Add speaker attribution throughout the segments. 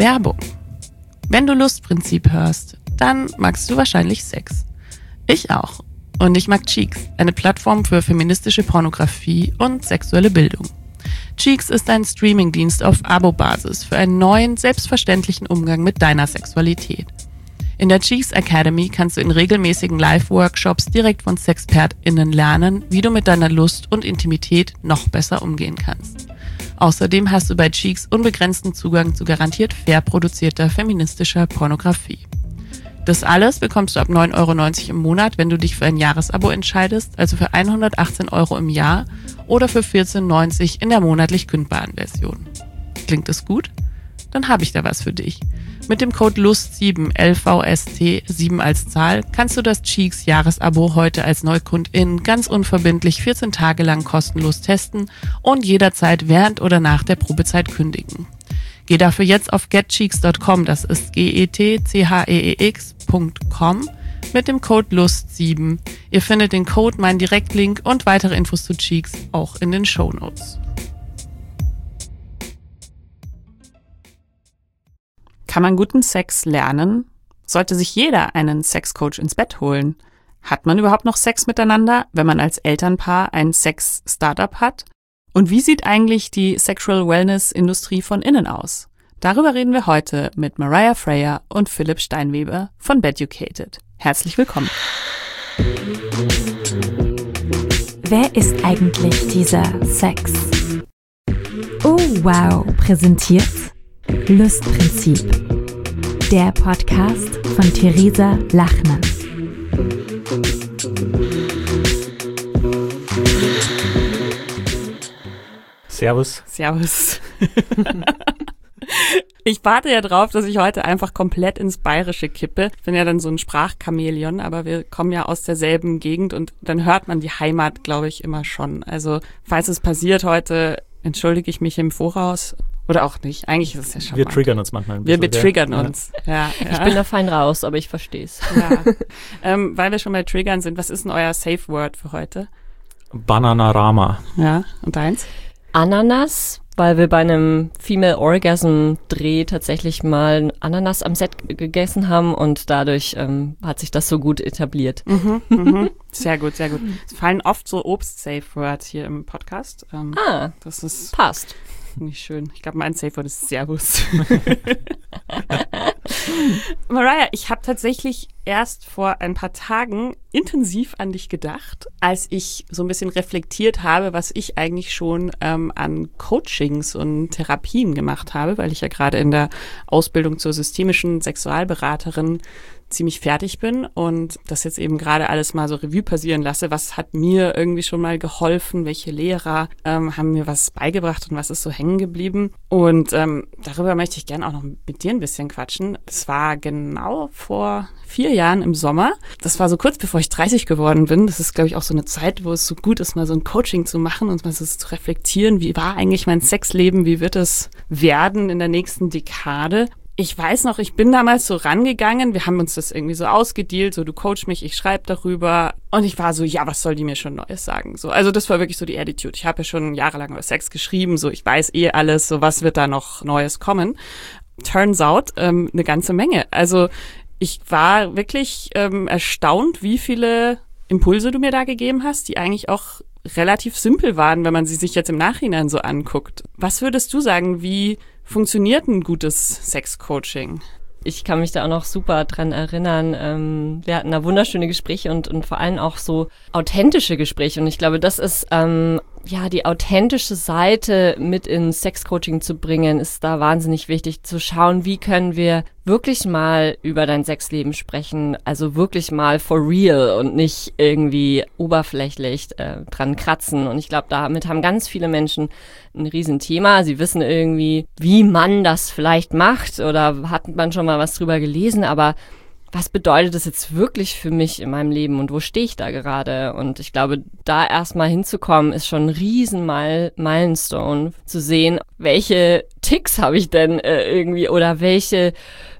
Speaker 1: Werbung. Wenn du Lustprinzip hörst, dann magst du wahrscheinlich Sex. Ich auch. Und ich mag Cheeks, eine Plattform für feministische Pornografie und sexuelle Bildung. Cheeks ist ein Streamingdienst auf Abo-Basis für einen neuen, selbstverständlichen Umgang mit deiner Sexualität. In der Cheeks Academy kannst du in regelmäßigen Live-Workshops direkt von SexpertInnen lernen, wie du mit deiner Lust und Intimität noch besser umgehen kannst. Außerdem hast du bei Cheeks unbegrenzten Zugang zu garantiert fair produzierter feministischer Pornografie. Das alles bekommst du ab 9,90 € im Monat, wenn du dich für ein Jahresabo entscheidest, also für 118 € im Jahr oder für 14,90 € in der monatlich kündbaren Version. Klingt das gut? Dann habe ich da was für dich. Mit dem Code LUST7, LVST, 7 als Zahl, kannst du das Cheeks Jahresabo heute als Neukundin ganz unverbindlich 14 Tage lang kostenlos testen und jederzeit während oder nach der Probezeit kündigen. Geh dafür jetzt auf getcheeks.com, das ist getcheeks.com, mit dem Code LUST7. Ihr findet den Code, meinen Direktlink und weitere Infos zu Cheeks auch in den Shownotes. Kann man guten Sex lernen? Sollte sich jeder einen Sexcoach ins Bett holen? Hat man überhaupt noch Sex miteinander, wenn man als Elternpaar ein Sex-Startup hat? Und wie sieht eigentlich die Sexual Wellness-Industrie von innen aus? Darüber reden wir heute mit Mariah Freya und Philipp Steinweber von Beducated. Herzlich willkommen.
Speaker 2: Wer ist eigentlich dieser Sex? Oh wow, präsentiert Lustprinzip. Der Podcast von Theresa Lachner.
Speaker 3: Servus.
Speaker 1: Servus. Ich warte ja drauf, dass ich heute einfach komplett ins Bayerische kippe. Ich bin ja dann so ein Sprachchamäleon, aber wir kommen ja aus derselben Gegend und dann hört man die Heimat, glaube ich, immer schon. Also falls es passiert heute, entschuldige ich mich im Voraus. Oder auch nicht. Eigentlich ist es ja schon.
Speaker 3: Wir triggern uns manchmal ein bisschen.
Speaker 1: Wir betriggern uns. Ja.
Speaker 4: Ich bin da fein raus, aber ich verstehe es.
Speaker 1: Ja. Weil wir schon bei Triggern sind, was ist denn euer Safe Word für heute?
Speaker 3: Bananarama.
Speaker 1: Ja, und deins?
Speaker 4: Ananas, weil wir bei einem Female Orgasm Dreh tatsächlich mal Ananas am Set gegessen haben und dadurch hat sich das so gut etabliert.
Speaker 1: Sehr gut, sehr gut. Es fallen oft so Obst-Safe Words hier im Podcast. Das ist
Speaker 4: passt.
Speaker 1: Nicht schön. Ich glaube, mein Safe Word ist Servus. Mariah, ich habe tatsächlich erst vor ein paar Tagen intensiv an dich gedacht, als ich so ein bisschen reflektiert habe, was ich eigentlich schon an Coachings und Therapien gemacht habe, weil ich ja gerade in der Ausbildung zur systemischen Sexualberaterin ziemlich fertig bin und das jetzt eben gerade alles mal so Revue passieren lasse. Was hat mir irgendwie schon mal geholfen? Welche Lehrer haben mir was beigebracht und was ist so hängen geblieben? Und darüber möchte ich gerne auch noch mit dir ein bisschen quatschen. Das war genau vor 4 Jahren im Sommer. Das war so kurz bevor ich 30 geworden bin. Das ist, glaube ich, auch so eine Zeit, wo es so gut ist, mal so ein Coaching zu machen und mal so zu reflektieren. Wie war eigentlich mein Sexleben? Wie wird es werden in der nächsten Dekade? Ich weiß noch, ich bin damals so rangegangen, wir haben uns das irgendwie so ausgedealt, so du coachst mich, ich schreibe darüber und ich war so, ja, was soll die mir schon Neues sagen? So, also das war wirklich so die Attitude. Ich habe ja schon jahrelang über Sex geschrieben, so ich weiß alles, so was wird da noch Neues kommen? Turns out, eine ganze Menge. Also ich war wirklich erstaunt, wie viele Impulse du mir da gegeben hast, die eigentlich auch relativ simpel waren, wenn man sie sich jetzt im Nachhinein so anguckt. Was würdest du sagen, wie funktioniert ein gutes Sex-Coaching?
Speaker 4: Ich kann mich da auch noch super dran erinnern. Wir hatten da wunderschöne Gespräche und vor allem auch so authentische Gespräche. Und ich glaube, das ist die authentische Seite mit ins Sex-Coaching zu bringen, ist da wahnsinnig wichtig, zu schauen, wie können wir wirklich mal über dein Sexleben sprechen, also wirklich mal for real und nicht irgendwie oberflächlich dran kratzen. Und ich glaube, damit haben ganz viele Menschen ein Riesenthema. Sie wissen irgendwie, wie man das vielleicht macht oder hat man schon mal was drüber gelesen, aber was bedeutet das jetzt wirklich für mich in meinem Leben und wo stehe ich da gerade? Und ich glaube, da erstmal hinzukommen, ist schon ein riesen Milestone, zu sehen, welche Ticks habe ich denn irgendwie oder welche,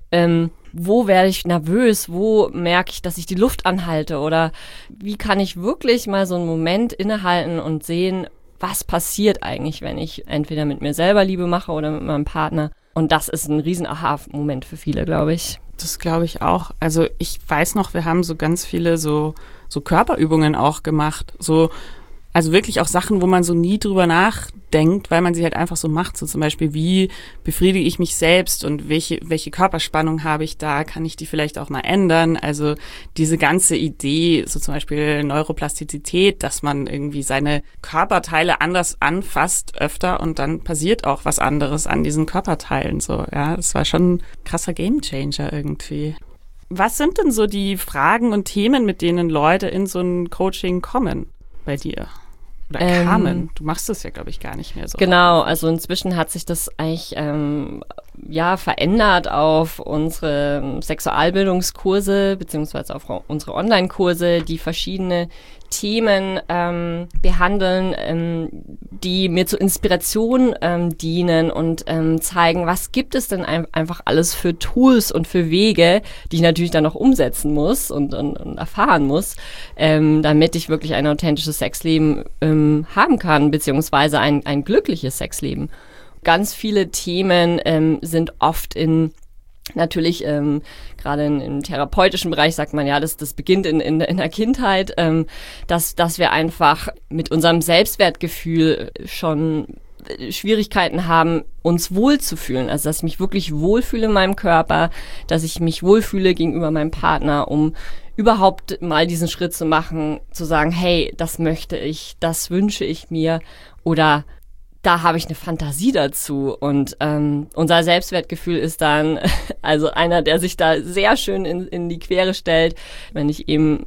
Speaker 4: wo werde ich nervös, wo merke ich, dass ich die Luft anhalte oder wie kann ich wirklich mal so einen Moment innehalten und sehen, was passiert eigentlich, wenn ich entweder mit mir selber Liebe mache oder mit meinem Partner. Und das ist ein riesen Aha-Moment für viele, glaube ich.
Speaker 1: Das glaube ich auch. Also ich weiß noch, wir haben so ganz viele so Körperübungen auch gemacht. Also wirklich auch Sachen, wo man so nie drüber nachdenkt, weil man sie halt einfach so macht. So zum Beispiel, wie befriedige ich mich selbst und welche Körperspannung habe ich da? Kann ich die vielleicht auch mal ändern? Also diese ganze Idee, so zum Beispiel Neuroplastizität, dass man irgendwie seine Körperteile anders anfasst öfter und dann passiert auch was anderes an diesen Körperteilen. So, ja, das war schon ein krasser Gamechanger irgendwie. Was sind denn so die Fragen und Themen, mit denen Leute in so ein Coaching kommen bei dir? Oder kamen. Du machst das ja, glaube ich, gar nicht mehr so.
Speaker 4: Genau, also inzwischen hat sich das eigentlich verändert auf unsere Sexualbildungskurse beziehungsweise auf unsere Online-Kurse, die verschiedene Themen behandeln, die mir zur Inspiration dienen und zeigen, was gibt es denn einfach alles für Tools und für Wege, die ich natürlich dann noch umsetzen muss und erfahren muss, damit ich wirklich ein authentisches Sexleben haben kann, beziehungsweise ein glückliches Sexleben. Ganz viele Themen sind oft natürlich, gerade im therapeutischen Bereich sagt man ja, das beginnt in der Kindheit, dass wir einfach mit unserem Selbstwertgefühl schon Schwierigkeiten haben, uns wohlzufühlen. Also, dass ich mich wirklich wohlfühle in meinem Körper, dass ich mich wohlfühle gegenüber meinem Partner, um überhaupt mal diesen Schritt zu machen, zu sagen, hey, das möchte ich, das wünsche ich mir oder da habe ich eine Fantasie dazu und unser Selbstwertgefühl ist dann also einer, der sich da sehr schön in die Quere stellt, wenn ich eben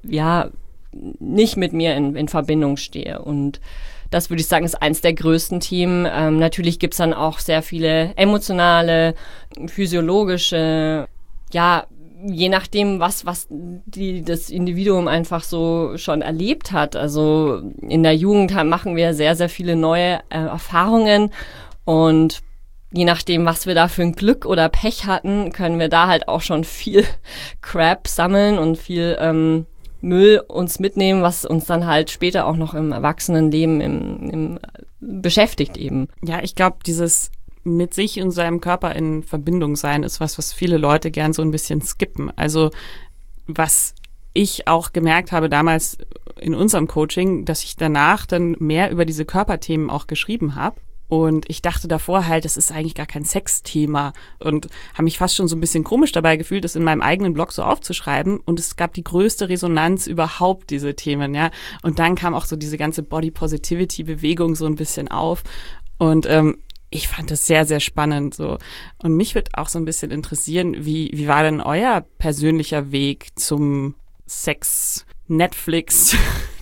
Speaker 4: nicht mit mir in Verbindung stehe. Und das würde ich sagen, ist eins der größten Themen. Natürlich gibt's dann auch sehr viele emotionale, physiologische, je nachdem, was das Individuum einfach so schon erlebt hat. Also in der Jugend machen wir sehr, sehr viele neue Erfahrungen und je nachdem, was wir da für ein Glück oder Pech hatten, können wir da halt auch schon viel Crap sammeln und viel Müll uns mitnehmen, was uns dann halt später auch noch im Erwachsenenleben beschäftigt eben.
Speaker 1: Ja, ich glaube, dieses mit sich und seinem Körper in Verbindung sein ist was viele Leute gern so ein bisschen skippen. Also was ich auch gemerkt habe damals in unserem Coaching, dass ich danach dann mehr über diese Körperthemen auch geschrieben habe. Und ich dachte davor halt, das ist eigentlich gar kein Sexthema und habe mich fast schon so ein bisschen komisch dabei gefühlt, das in meinem eigenen Blog so aufzuschreiben. Und es gab die größte Resonanz überhaupt, diese Themen, ja. Und dann kam auch so diese ganze Body-Positivity-Bewegung so ein bisschen auf. Und ich fand das sehr, sehr spannend so. Und mich würde auch so ein bisschen interessieren, wie war denn euer persönlicher Weg zum Sex Netflix?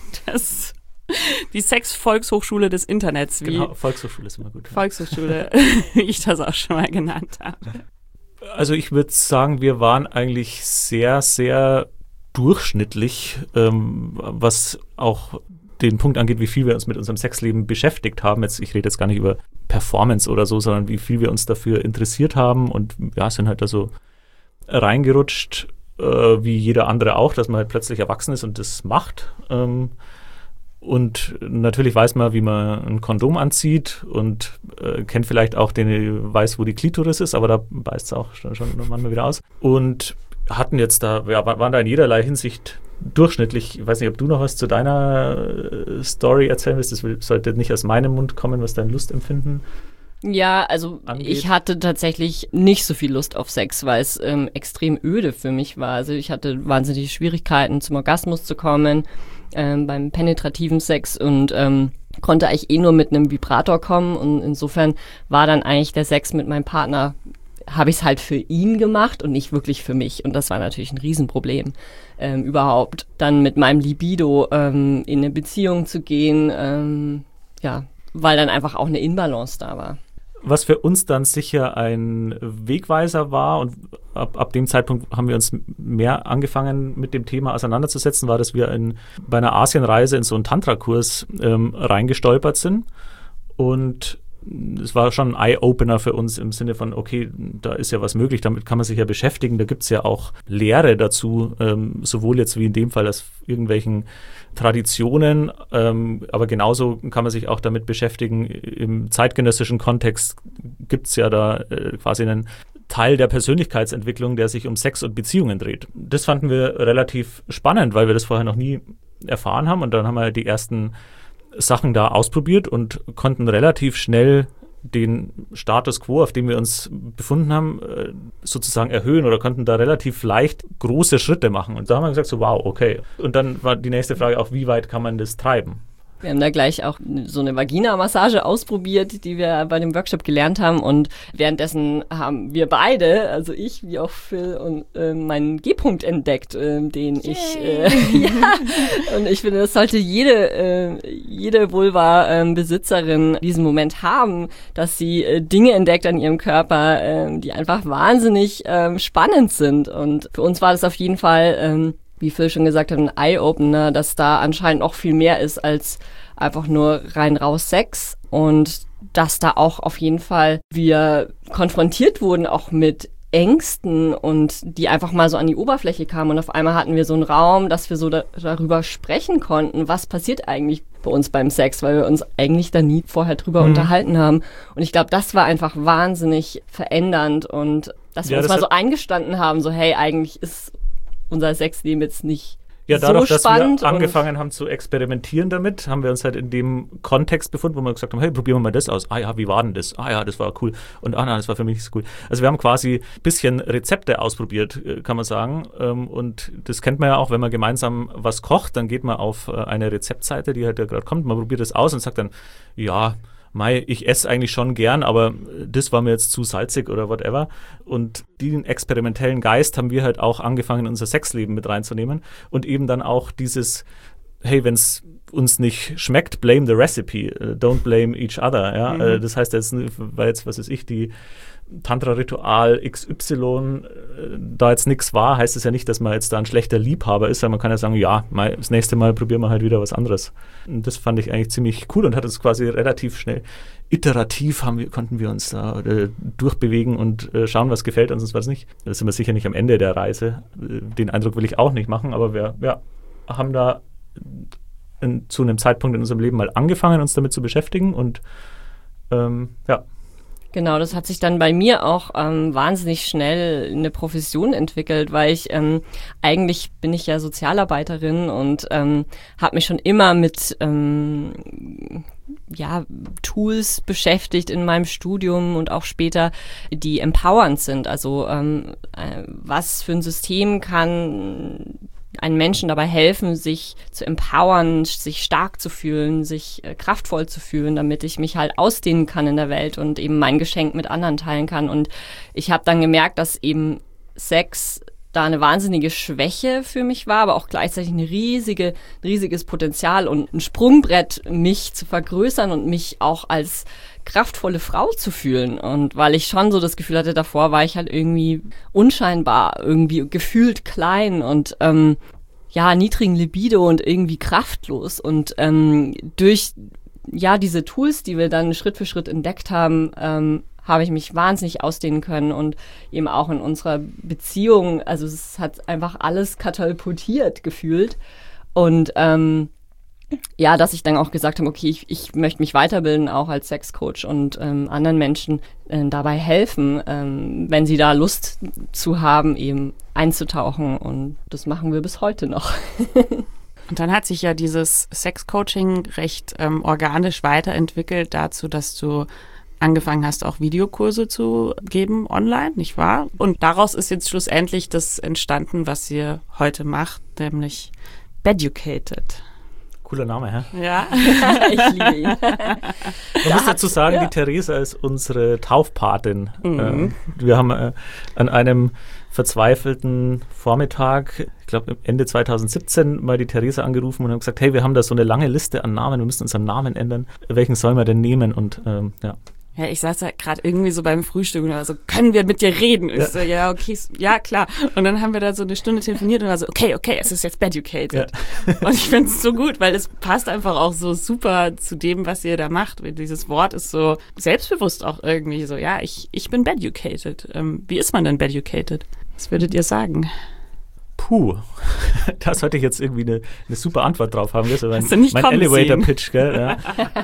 Speaker 1: Die Sex-Volkshochschule des Internets.
Speaker 3: Genau, Volkshochschule ist immer gut. Ja.
Speaker 1: Volkshochschule, wie ich das auch schon mal genannt habe.
Speaker 3: Also ich würde sagen, wir waren eigentlich sehr, sehr durchschnittlich, was auch den Punkt angeht, wie viel wir uns mit unserem Sexleben beschäftigt haben. Ich rede jetzt gar nicht über Performance oder so, sondern wie viel wir uns dafür interessiert haben und sind halt da so reingerutscht, wie jeder andere auch, dass man halt plötzlich erwachsen ist und das macht. Und natürlich weiß man, wie man ein Kondom anzieht und kennt vielleicht auch weiß, wo die Klitoris ist, aber da beißt es auch schon manchmal wieder aus. Und hatten jetzt waren da in jederlei Hinsicht durchschnittlich. Ich weiß nicht, ob du noch was zu deiner Story erzählen willst. Das sollte nicht aus meinem Mund kommen, was dein Lustempfinden
Speaker 4: Ja, also angeht. Ich hatte tatsächlich nicht so viel Lust auf Sex, weil es extrem öde für mich war. Also ich hatte wahnsinnige Schwierigkeiten, zum Orgasmus zu kommen beim penetrativen Sex und konnte eigentlich nur mit einem Vibrator kommen. Und insofern war dann eigentlich der Sex mit meinem Partner, habe ich es halt für ihn gemacht und nicht wirklich für mich. Und das war natürlich ein Riesenproblem, überhaupt dann mit meinem Libido in eine Beziehung zu gehen, weil dann einfach auch eine Inbalance da war.
Speaker 3: Was für uns dann sicher ein Wegweiser war und ab dem Zeitpunkt haben wir uns mehr angefangen mit dem Thema auseinanderzusetzen, war, dass wir bei einer Asienreise in so einen Tantra-Kurs reingestolpert sind und es war schon ein Eye-Opener für uns im Sinne von, okay, da ist ja was möglich, damit kann man sich ja beschäftigen. Da gibt es ja auch Lehre dazu, sowohl jetzt wie in dem Fall aus irgendwelchen Traditionen, aber genauso kann man sich auch damit beschäftigen. Im zeitgenössischen Kontext gibt es ja da quasi einen Teil der Persönlichkeitsentwicklung, der sich um Sex und Beziehungen dreht. Das fanden wir relativ spannend, weil wir das vorher noch nie erfahren haben, und dann haben wir die ersten Sachen da ausprobiert und konnten relativ schnell den Status quo, auf dem wir uns befunden haben, sozusagen erhöhen oder konnten da relativ leicht große Schritte machen. Und da haben wir gesagt, so wow, okay. Und dann war die nächste Frage auch, wie weit kann man das treiben?
Speaker 4: Wir haben da gleich auch so eine Vagina-Massage ausprobiert, die wir bei dem Workshop gelernt haben, und währenddessen haben wir beide, also ich wie auch Phil, und meinen G-Punkt entdeckt, den ich, und ich finde, das sollte jede Vulva-Besitzerin diesen Moment haben, dass sie Dinge entdeckt an ihrem Körper, die einfach wahnsinnig spannend sind, und für uns war das auf jeden Fall wie Phil schon gesagt hat, ein Eye-Opener, dass da anscheinend auch viel mehr ist als einfach nur rein raus Sex, und dass da auch auf jeden Fall wir konfrontiert wurden auch mit Ängsten, und die einfach mal so an die Oberfläche kamen, und auf einmal hatten wir so einen Raum, dass wir so darüber sprechen konnten, was passiert eigentlich bei uns beim Sex, weil wir uns eigentlich da nie vorher drüber unterhalten haben, und ich glaube, das war einfach wahnsinnig verändernd, und dass wir uns mal so eingestanden haben, so hey, eigentlich ist unser Sexleben jetzt nicht
Speaker 3: dadurch,
Speaker 4: so spannend.
Speaker 3: Dass wir angefangen haben zu experimentieren damit, haben wir uns halt in dem Kontext befunden, wo wir gesagt haben, hey, probieren wir mal das aus. Ah ja, wie war denn das? Ah ja, das war cool. Und nein, das war für mich nicht so cool. Also wir haben quasi ein bisschen Rezepte ausprobiert, kann man sagen. Und das kennt man ja auch, wenn man gemeinsam was kocht, dann geht man auf eine Rezeptseite, die halt ja gerade kommt, man probiert das aus und sagt dann, ja, ich esse eigentlich schon gern, aber das war mir jetzt zu salzig oder whatever. Und den experimentellen Geist haben wir halt auch angefangen, in unser Sexleben mit reinzunehmen. Und eben dann auch dieses, hey, wenn es uns nicht schmeckt, blame the recipe, don't blame each other. Ja? Das heißt, weil jetzt, was weiß ich, die Tantra-Ritual XY da jetzt nichts war, heißt es ja nicht, dass man jetzt da ein schlechter Liebhaber ist, sondern man kann ja sagen, ja, das nächste Mal probieren wir halt wieder was anderes. Und das fand ich eigentlich ziemlich cool und hat es quasi relativ schnell, iterativ konnten wir uns da durchbewegen und schauen, was gefällt uns und was nicht. Da sind wir sicher nicht am Ende der Reise. Den Eindruck will ich auch nicht machen, aber wir haben da zu einem Zeitpunkt in unserem Leben mal angefangen, uns damit zu beschäftigen, und
Speaker 4: Genau, das hat sich dann bei mir auch wahnsinnig schnell eine Profession entwickelt, weil eigentlich bin ich ja Sozialarbeiterin und habe mich schon immer mit Tools beschäftigt in meinem Studium und auch später, die empowernd sind. Also was für ein System kann einen Menschen dabei helfen, sich zu empowern, sich stark zu fühlen, sich kraftvoll zu fühlen, damit ich mich halt ausdehnen kann in der Welt und eben mein Geschenk mit anderen teilen kann. Und ich habe dann gemerkt, dass eben Sex da eine wahnsinnige Schwäche für mich war, aber auch gleichzeitig ein riesiges Potenzial und ein Sprungbrett, mich zu vergrößern und mich auch als kraftvolle Frau zu fühlen. Und weil ich schon so das Gefühl hatte, davor war ich halt irgendwie unscheinbar, irgendwie gefühlt klein und niedrigen Libido und irgendwie kraftlos. Und durch diese Tools, die wir dann Schritt für Schritt entdeckt haben, habe ich mich wahnsinnig ausdehnen können und eben auch in unserer Beziehung, also es hat einfach alles katapultiert gefühlt. Und dass ich dann auch gesagt habe, okay, ich möchte mich weiterbilden, auch als Sexcoach und anderen Menschen dabei helfen, wenn sie da Lust zu haben, eben einzutauchen. Und das machen wir bis heute noch.
Speaker 1: Und dann hat sich ja dieses Sexcoaching recht organisch weiterentwickelt dazu, dass du angefangen hast, auch Videokurse zu geben online, nicht wahr? Und daraus ist jetzt schlussendlich das entstanden, was ihr heute macht, nämlich Beducated.
Speaker 3: Cooler Name, hä?
Speaker 1: Ja.
Speaker 4: Ich liebe ihn.
Speaker 3: Man muss dazu sagen, die Theresa ist unsere Taufpatin.
Speaker 1: Mhm.
Speaker 3: Wir haben an einem verzweifelten Vormittag, ich glaube Ende 2017, mal die Theresa angerufen und haben gesagt, hey, wir haben da so eine lange Liste an Namen, wir müssen unseren Namen ändern. Welchen sollen wir denn nehmen? Und
Speaker 1: Ja, ich saß da gerade irgendwie so beim Frühstück und war so, können wir mit dir reden? Ich so, ja, okay, ja, klar. Und dann haben wir da so eine Stunde telefoniert und war so, okay, es ist jetzt Beducated. Ja. Und ich finde es so gut, weil es passt einfach auch so super zu dem, was ihr da macht. Dieses Wort ist so selbstbewusst auch irgendwie so, ja, ich bin Beducated. Wie ist man denn Beducated? Was würdet ihr sagen?
Speaker 3: Puh, da sollte ich jetzt irgendwie eine super Antwort drauf haben. Das ist mein Elevator-Pitch, gell?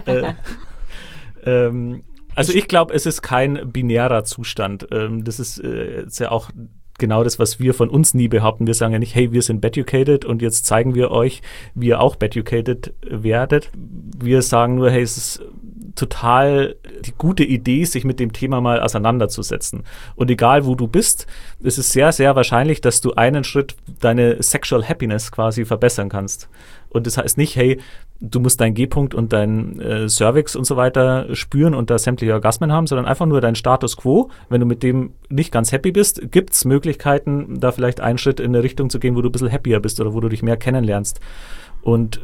Speaker 3: Ja. Also ich glaube, es ist kein binärer Zustand. Das ist ja auch genau das, was wir von uns nie behaupten. Wir sagen ja nicht, hey, wir sind Beducated und jetzt zeigen wir euch, wie ihr auch Beducated werdet. Wir sagen nur, hey, es ist total die gute Idee, sich mit dem Thema mal auseinanderzusetzen. Und egal, wo du bist, es ist sehr, sehr wahrscheinlich, dass du einen Schritt deine Sexual Happiness quasi verbessern kannst. Und das heißt nicht, hey, du musst deinen G-Punkt und deinen Cervix und so weiter spüren und da sämtliche Orgasmen haben, sondern einfach nur deinen Status quo. Wenn du mit dem nicht ganz happy bist, gibt es Möglichkeiten, da vielleicht einen Schritt in eine Richtung zu gehen, wo du ein bisschen happier bist oder wo du dich mehr kennenlernst. Und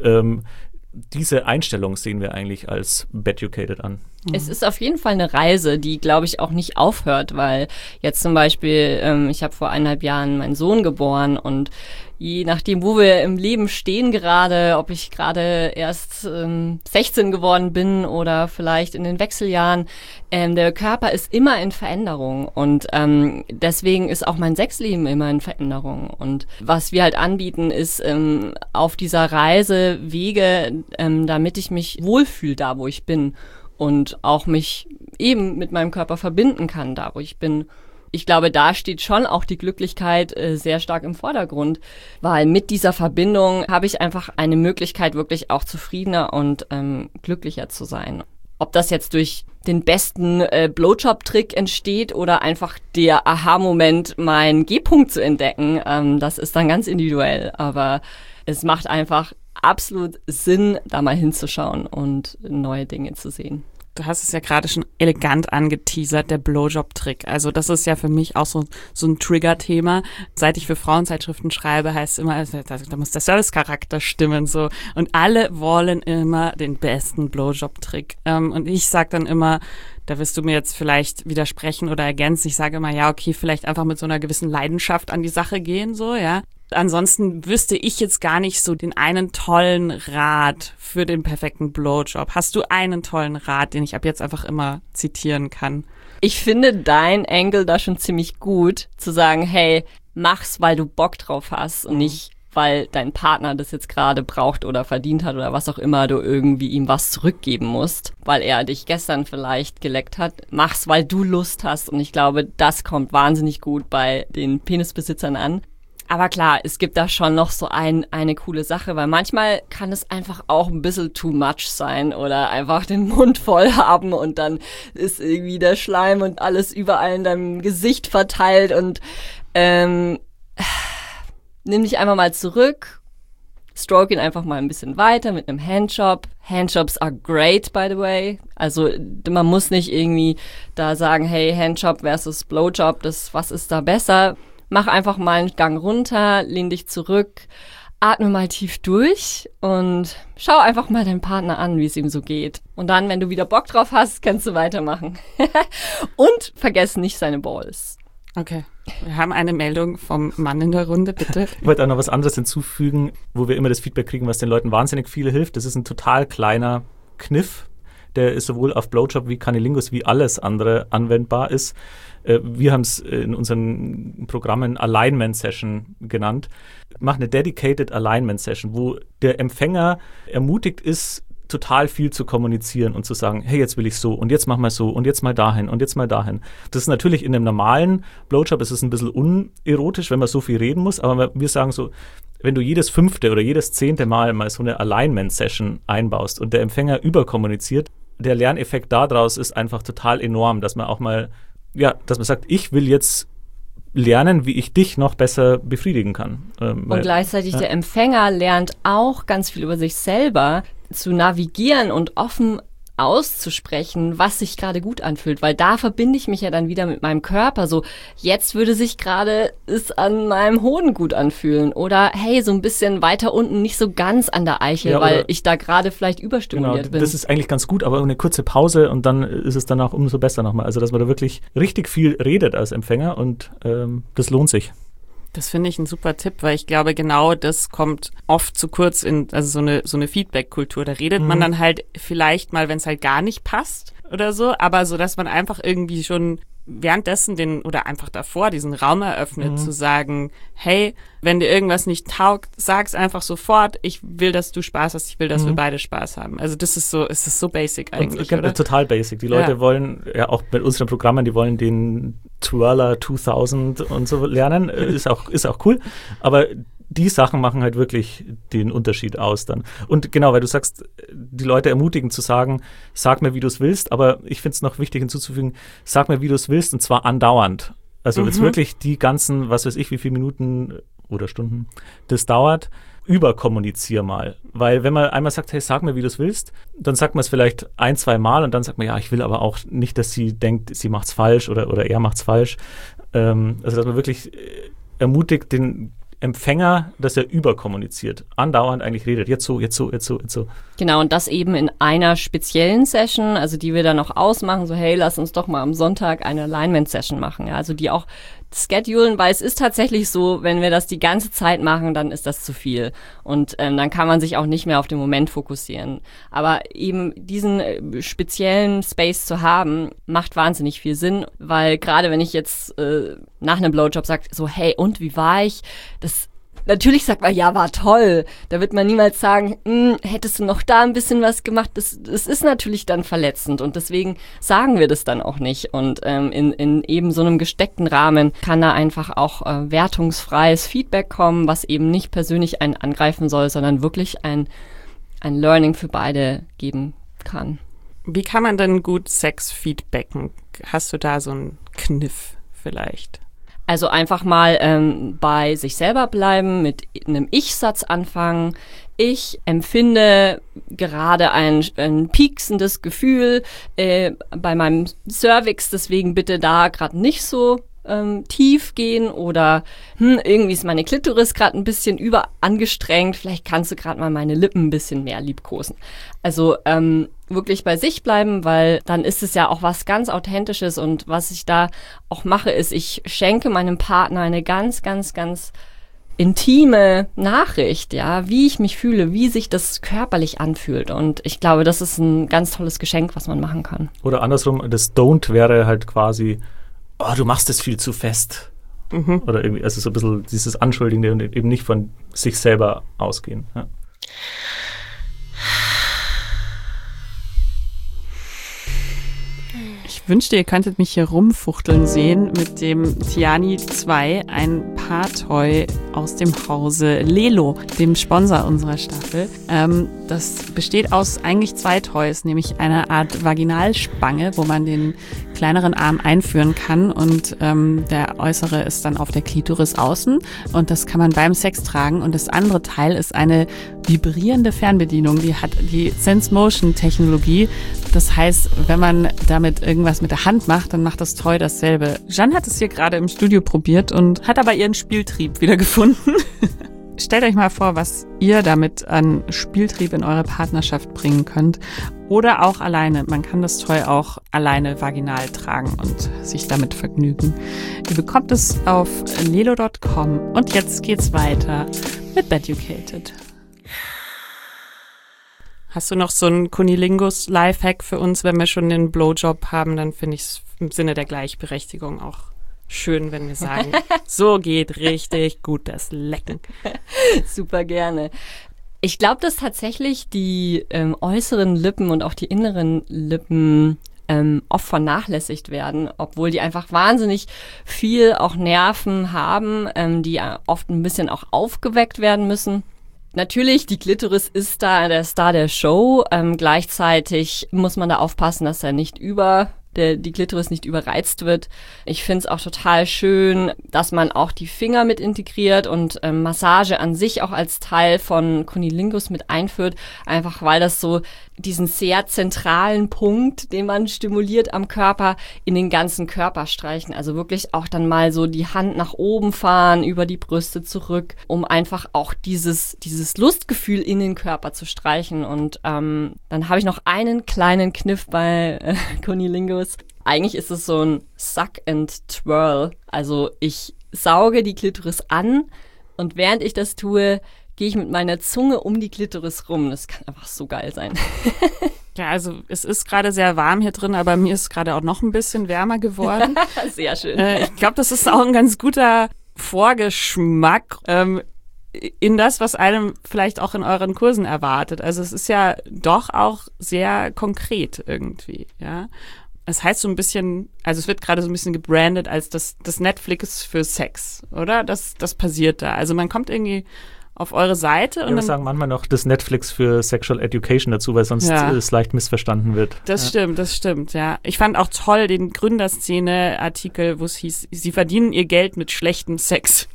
Speaker 3: diese Einstellung sehen wir eigentlich als Beducated an.
Speaker 4: Es ist auf jeden Fall eine Reise, die, glaube ich, auch nicht aufhört, weil jetzt zum Beispiel, ich habe vor 1,5 Jahren meinen Sohn geboren und je nachdem, wo wir im Leben stehen gerade, ob ich gerade erst 16 geworden bin oder vielleicht in den Wechseljahren, der Körper ist immer in Veränderung und deswegen ist auch mein Sexleben immer in Veränderung. Und was wir halt anbieten, ist auf dieser Reise Wege, damit ich mich wohlfühle da, wo ich bin und auch mich eben mit meinem Körper verbinden kann, da wo ich bin. Ich glaube, da steht schon auch die Glücklichkeit sehr stark im Vordergrund, weil mit dieser Verbindung habe ich einfach eine Möglichkeit, wirklich auch zufriedener und glücklicher zu sein. Ob das jetzt durch den besten Blowjob-Trick entsteht oder einfach der Aha-Moment, meinen G-Punkt zu entdecken, das ist dann ganz individuell. Aber es macht einfach absolut Sinn, da mal hinzuschauen und neue Dinge zu sehen.
Speaker 1: Du hast es ja gerade schon elegant angeteasert, der Blowjob-Trick. Also das ist ja für mich auch so ein Trigger-Thema. Seit ich für Frauenzeitschriften schreibe, heißt es immer, da muss der Service-Charakter stimmen. So. Und alle wollen immer den besten Blowjob-Trick. Und ich sage dann immer, da wirst du mir jetzt vielleicht widersprechen oder ergänzen. Ich sage immer, ja, okay, vielleicht einfach mit so einer gewissen Leidenschaft an die Sache gehen, so, ja. Ansonsten wüsste ich jetzt gar nicht so den einen tollen Rat für den perfekten Blowjob. Hast du einen tollen Rat, den ich ab jetzt einfach immer zitieren kann?
Speaker 4: Ich finde dein Angle da schon ziemlich gut, zu sagen, hey, mach's, weil du Bock drauf hast und nicht, weil dein Partner das jetzt gerade braucht oder verdient hat oder was auch immer, du irgendwie ihm was zurückgeben musst, weil er dich gestern vielleicht geleckt hat. Mach's, weil du Lust hast und ich glaube, das kommt wahnsinnig gut bei den Penisbesitzern an. Aber klar, es gibt da schon noch so eine coole Sache, weil manchmal kann es einfach auch ein bisschen too much sein oder einfach den Mund voll haben und dann ist irgendwie der Schleim und alles überall in deinem Gesicht verteilt und nimm dich einfach mal zurück, stroke ihn einfach mal ein bisschen weiter mit einem Handjob. Handjobs are great, by the way. Also man muss nicht irgendwie da sagen, hey, Handjob versus Blowjob, was ist da besser? Mach einfach mal einen Gang runter, lehn dich zurück, atme mal tief durch und schau einfach mal deinen Partner an, wie es ihm so geht. Und dann, wenn du wieder Bock drauf hast, kannst du weitermachen. Und vergiss nicht seine Balls.
Speaker 1: Okay, wir haben eine Meldung vom Mann in der Runde, bitte.
Speaker 3: Ich wollte auch noch was anderes hinzufügen, wo wir immer das Feedback kriegen, was den Leuten wahnsinnig viel hilft. Das ist ein total kleiner Kniff, der ist sowohl auf Blowjob wie Cunnilingus wie alles andere anwendbar ist. Wir haben es in unseren Programmen Alignment Session genannt. Mach eine Dedicated Alignment Session, wo der Empfänger ermutigt ist, total viel zu kommunizieren und zu sagen, hey, jetzt will ich so und jetzt mach mal so und jetzt mal dahin und jetzt mal dahin. Das ist natürlich in einem normalen Blowjob, ist es ein bisschen unerotisch, wenn man so viel reden muss, aber wir sagen so, wenn du jedes 5. oder jedes 10. Mal mal so eine Alignment Session einbaust und der Empfänger überkommuniziert, der Lerneffekt daraus ist einfach total enorm, dass man auch mal, ja, dass man sagt, ich will jetzt lernen, wie ich dich noch besser befriedigen kann.
Speaker 4: Und gleichzeitig der Empfänger lernt auch ganz viel über sich selber zu navigieren und offen auszusprechen, was sich gerade gut anfühlt, weil da verbinde ich mich ja dann wieder mit meinem Körper. So, jetzt würde sich gerade es an meinem Hoden gut anfühlen oder hey, so ein bisschen weiter unten, nicht so ganz an der Eichel, weil ich da gerade vielleicht überstimuliert bin.
Speaker 3: Das ist eigentlich ganz gut, aber eine kurze Pause und dann ist es danach umso besser nochmal. Also, dass man da wirklich richtig viel redet als Empfänger und das lohnt sich.
Speaker 1: Das finde ich ein super Tipp, weil ich glaube, genau das kommt oft zu kurz in, also so eine Feedback-Kultur. Da redet man dann halt vielleicht mal, wenn es halt gar nicht passt oder so, aber so, dass man einfach irgendwie schon währenddessen oder einfach davor diesen Raum eröffnet, zu sagen, hey, wenn dir irgendwas nicht taugt, sag's einfach sofort, ich will, dass du Spaß hast, ich will, dass wir beide Spaß haben. Also das ist so basic eigentlich,
Speaker 3: und,
Speaker 1: oder?
Speaker 3: Total basic. Die Leute wollen, ja auch mit unseren Programmen, die wollen den Twirler 2000 und so lernen, ist auch cool, aber die Sachen machen halt wirklich den Unterschied aus dann. Und genau, weil du sagst, die Leute ermutigen zu sagen, sag mir, wie du es willst, aber ich finde es noch wichtig hinzuzufügen, sag mir, wie du es willst und zwar andauernd. Also jetzt wirklich die ganzen, was weiß ich, wie viele Minuten oder Stunden das dauert, überkommunizier mal. Weil wenn man einmal sagt, hey, sag mir, wie du es willst, dann sagt man es vielleicht 1-2 Mal und dann sagt man, ja, ich will aber auch nicht, dass sie denkt, sie macht's falsch oder er macht's falsch. Also dass man wirklich ermutigt, den Empfänger, dass er überkommuniziert, andauernd eigentlich redet, jetzt so.
Speaker 4: Genau, und das eben in einer speziellen Session, also die wir dann auch ausmachen, so hey, lass uns doch mal am Sonntag eine Alignment-Session machen, ja, also die auch schedulen, weil es ist tatsächlich so, wenn wir das die ganze Zeit machen, dann ist das zu viel und dann kann man sich auch nicht mehr auf den Moment fokussieren. Aber eben diesen speziellen Space zu haben, macht wahnsinnig viel Sinn, weil gerade wenn ich jetzt nach einem Blowjob sage, so hey, und wie war ich? Natürlich sagt man, ja, war toll. Da wird man niemals sagen, hättest du noch da ein bisschen was gemacht. Das ist natürlich dann verletzend und deswegen sagen wir das dann auch nicht. Und in eben so einem gesteckten Rahmen kann da einfach auch wertungsfreies Feedback kommen, was eben nicht persönlich einen angreifen soll, sondern wirklich ein Learning für beide geben kann.
Speaker 1: Wie kann man denn gut Sex feedbacken? Hast du da so einen Kniff vielleicht?
Speaker 4: Also einfach mal bei sich selber bleiben, mit einem Ich-Satz anfangen. Ich empfinde gerade ein pieksendes Gefühl bei meinem Cervix, deswegen bitte da gerade nicht so tief gehen oder irgendwie ist meine Klitoris gerade ein bisschen überangestrengt, vielleicht kannst du gerade mal meine Lippen ein bisschen mehr liebkosen. Also wirklich bei sich bleiben, weil dann ist es ja auch was ganz Authentisches und was ich da auch mache, ist, ich schenke meinem Partner eine ganz, ganz, ganz intime Nachricht, ja, wie ich mich fühle, wie sich das körperlich anfühlt und ich glaube, das ist ein ganz tolles Geschenk, was man machen kann.
Speaker 3: Oder andersrum, das Don't wäre halt quasi, oh, du machst es viel zu fest. Oder irgendwie, also so ein bisschen dieses Anschuldigende und eben nicht von sich selber ausgehen. Ja.
Speaker 1: Ich wünschte, ihr könntet mich hier rumfuchteln sehen mit dem Tiani 2, ein Paartoy aus dem Hause Lelo, dem Sponsor unserer Staffel. Das besteht aus eigentlich 2 Toys, nämlich einer Art Vaginalspange, wo man den kleineren Arm einführen kann und der äußere ist dann auf der Klitoris außen und das kann man beim Sex tragen und das andere Teil ist eine vibrierende Fernbedienung, die hat die Sense-Motion-Technologie. Das heißt, wenn man damit irgendwas mit der Hand macht, dann macht das Toy dasselbe. Jeanne hat es hier gerade im Studio probiert und hat aber ihren Spieltrieb wieder gefunden. Stellt euch mal vor, was ihr damit an Spieltrieb in eure Partnerschaft bringen könnt. Oder auch alleine. Man kann das Toy auch alleine vaginal tragen und sich damit vergnügen. Ihr bekommt es auf lelo.com. Und jetzt geht's weiter mit Beducated. Hast du noch so einen Kunilingus-Lifehack für uns, wenn wir schon den Blowjob haben? Dann finde ich es im Sinne der Gleichberechtigung auch schön, wenn wir sagen, so geht richtig gut das Lecken.
Speaker 4: Super gerne. Ich glaube, dass tatsächlich die äußeren Lippen und auch die inneren Lippen oft vernachlässigt werden, obwohl die einfach wahnsinnig viel auch Nerven haben, die oft ein bisschen auch aufgeweckt werden müssen. Natürlich, die Klitoris ist da der Star der Show. Gleichzeitig muss man da aufpassen, dass er nicht die Klitoris nicht überreizt wird. Ich finde es auch total schön, dass man auch die Finger mit integriert und Massage an sich auch als Teil von Cunnilingus mit einführt, einfach weil das so diesen sehr zentralen Punkt, den man stimuliert am Körper, in den ganzen Körper streichen. Also wirklich auch dann mal so die Hand nach oben fahren, über die Brüste zurück, um einfach auch dieses Lustgefühl in den Körper zu streichen. Und dann habe ich noch einen kleinen Kniff bei Cunnilingus. Eigentlich ist es so ein Suck and Twirl. Also ich sauge die Klitoris an und während ich das tue, gehe ich mit meiner Zunge um die Klitoris rum. Das kann einfach so geil sein.
Speaker 1: Ja, also es ist gerade sehr warm hier drin, aber mir ist gerade auch noch ein bisschen wärmer geworden.
Speaker 4: Sehr schön.
Speaker 1: Ich glaube, das ist auch ein ganz guter Vorgeschmack in das, was einem vielleicht auch in euren Kursen erwartet. Also es ist ja doch auch sehr konkret irgendwie, ja. Es heißt so ein bisschen, also es wird gerade so ein bisschen gebrandet als das Netflix für Sex, oder? Das passiert da. Also man kommt irgendwie auf eure Seite. Und
Speaker 3: wir
Speaker 1: dann
Speaker 3: sagen manchmal noch das Netflix für Sexual Education dazu, weil sonst es leicht missverstanden wird.
Speaker 1: Das stimmt, ja. Ich fand auch toll den Gründerszene-Artikel, wo es hieß, sie verdienen ihr Geld mit schlechtem Sex.